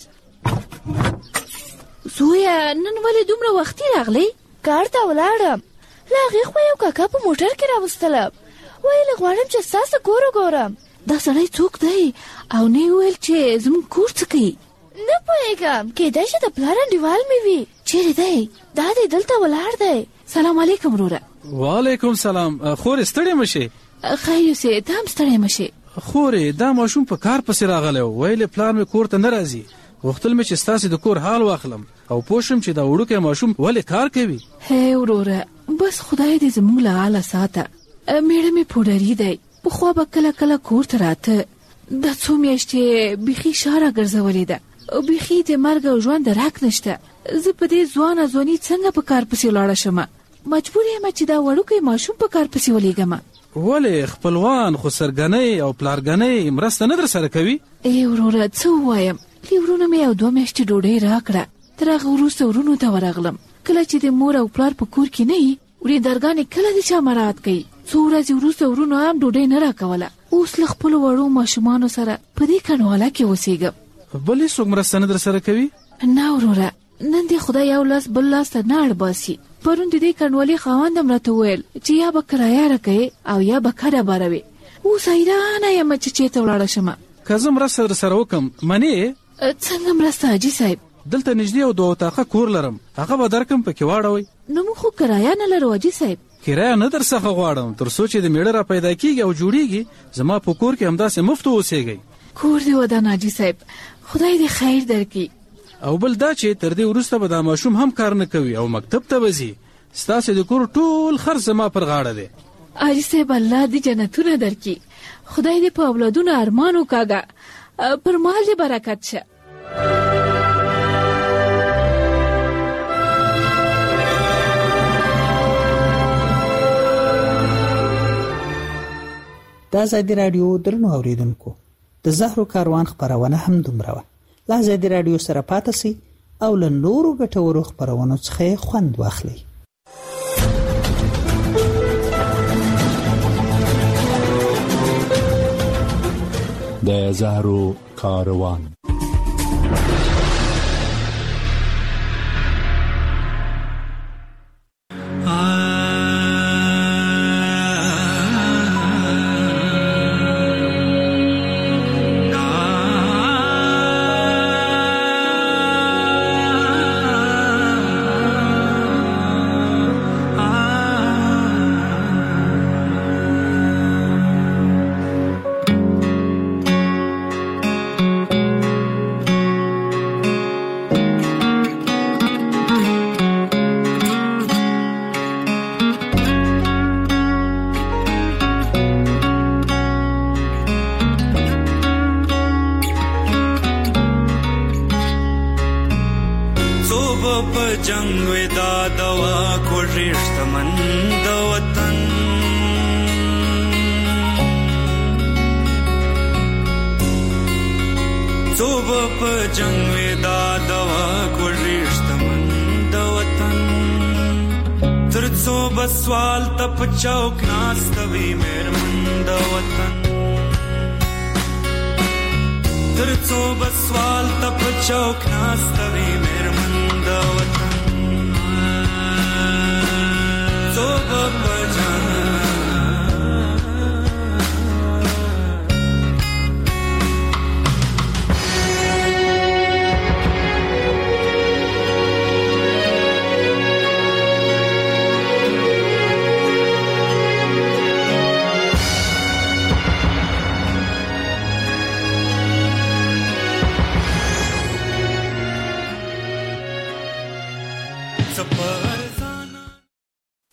زویه نن ولې دومره وختي راغلی؟ کار ته ولاړم. له هغې خوا یو کاکا په موټر کې راوستلم. ویل غواړم چې ستاسو کور وګورم. دا سړی څوک دی او نه یې ویل چې زموږ کور څه کوي؟ نه پوهېږم. کیدای شي د پلار انډیوال مې وي. چیرې دی؟ دا دی دلته ولاړ دی. سلام علیکم وروره. وعلیکم سلام. خورې ستړې مه شې. خیر یوسې ته هم ستړی مه شې. خورې دا ماشوم په کار پسې راغلی و. ویلې پلار مې کور ته نه راځي. غوښتل مې چې ستاسې د کور حال واخلم او پوه شم چې دا وړوکی ماشوم ولې کار کوي. هی وروره بس خدای دې زموږ له حاله ساته. میړه مې پوډري دی. پخوا به کله کله کور ته راته. دا څو میاشتې بیخي شاره ګرځولې ده. بیخي د مرګ او ژوند راک نشته. زه په دې ځوانه ځواني څنګه په کار پسې ولاړه شم؟ مجبور یم چې دا وړوکی ماشوم په کار پسې ولېږم. ولې خپلوان خو سرګنۍ او پلارګنۍ مرسته نه در سره کوي؟ ای وروره څه ووایم. لې ورونه مې یو دوه میاشتې ډوډۍ راکړه. تر هغه وروسته ورونو ته ورغلم. کله چې د مور او پلار په کور کې نه وي وریندارګانې کله د چا مراعات کوي. څو ورځې وروسته ورونو هم ډوډۍ نه راکوله. اوس له خپلو وړو ماشومانو سره په دې کنډواله کې اوسېږم. بل هېڅوک مرسته نه در سره کوي؟ نه وروره نن دې خدای یو لاس بل لاس ته نه اړ باسي. پرون د دې کنډوالې خاوند هم راته وویل چې یا به کرایه راکوې او یا به کډه باروې. اوس حیرانه یم چې چېرته ولاړه شمه. که زه مرسته در سره وکړم منې؟ څنګه مرسته حاجي صاحب؟ دلته نږدې یو دوه اطاقه کور لرم. هغه به درکم پکې واړوئ. نو موږ خو کرایه نه لرو حاجي صاحب. کرایه نه در څخه غواړم تر څو چې د میړه را پیدا کېږي او جوړېږي. زما په کور کې همداسې مفت اوسېږئ. کور دې ودان حاجي صاحب. خدای دې خیر درکړي. او بل دا چې تر دې وروسته به دا ماشوم هم کار نه کوي او مکتب ته به ځي. ستاسې د کور ټول خرڅ زما پر غاړه دی. حاجي صاحب الله دې جنتونه درکړي. خدای دې په اولادونو ارمان وکاږه. پر مال دې برکت شه. د ازادي راډیو درنو اوریدونکو د زهرو کاروان خبرونه هم دومره وه. له ازادي راډیو سره پاتې سئ او له نورو ګټورو خبرونو څخه خوند واخلئ. د زهرو کاروان څوب په جنگ ودا دوا کوړښت من د وطن تر څو بسوال تپ چوک ناستوي مېرمن د وطن تر څو بسوال تپ چوک ناستوي مېرمن د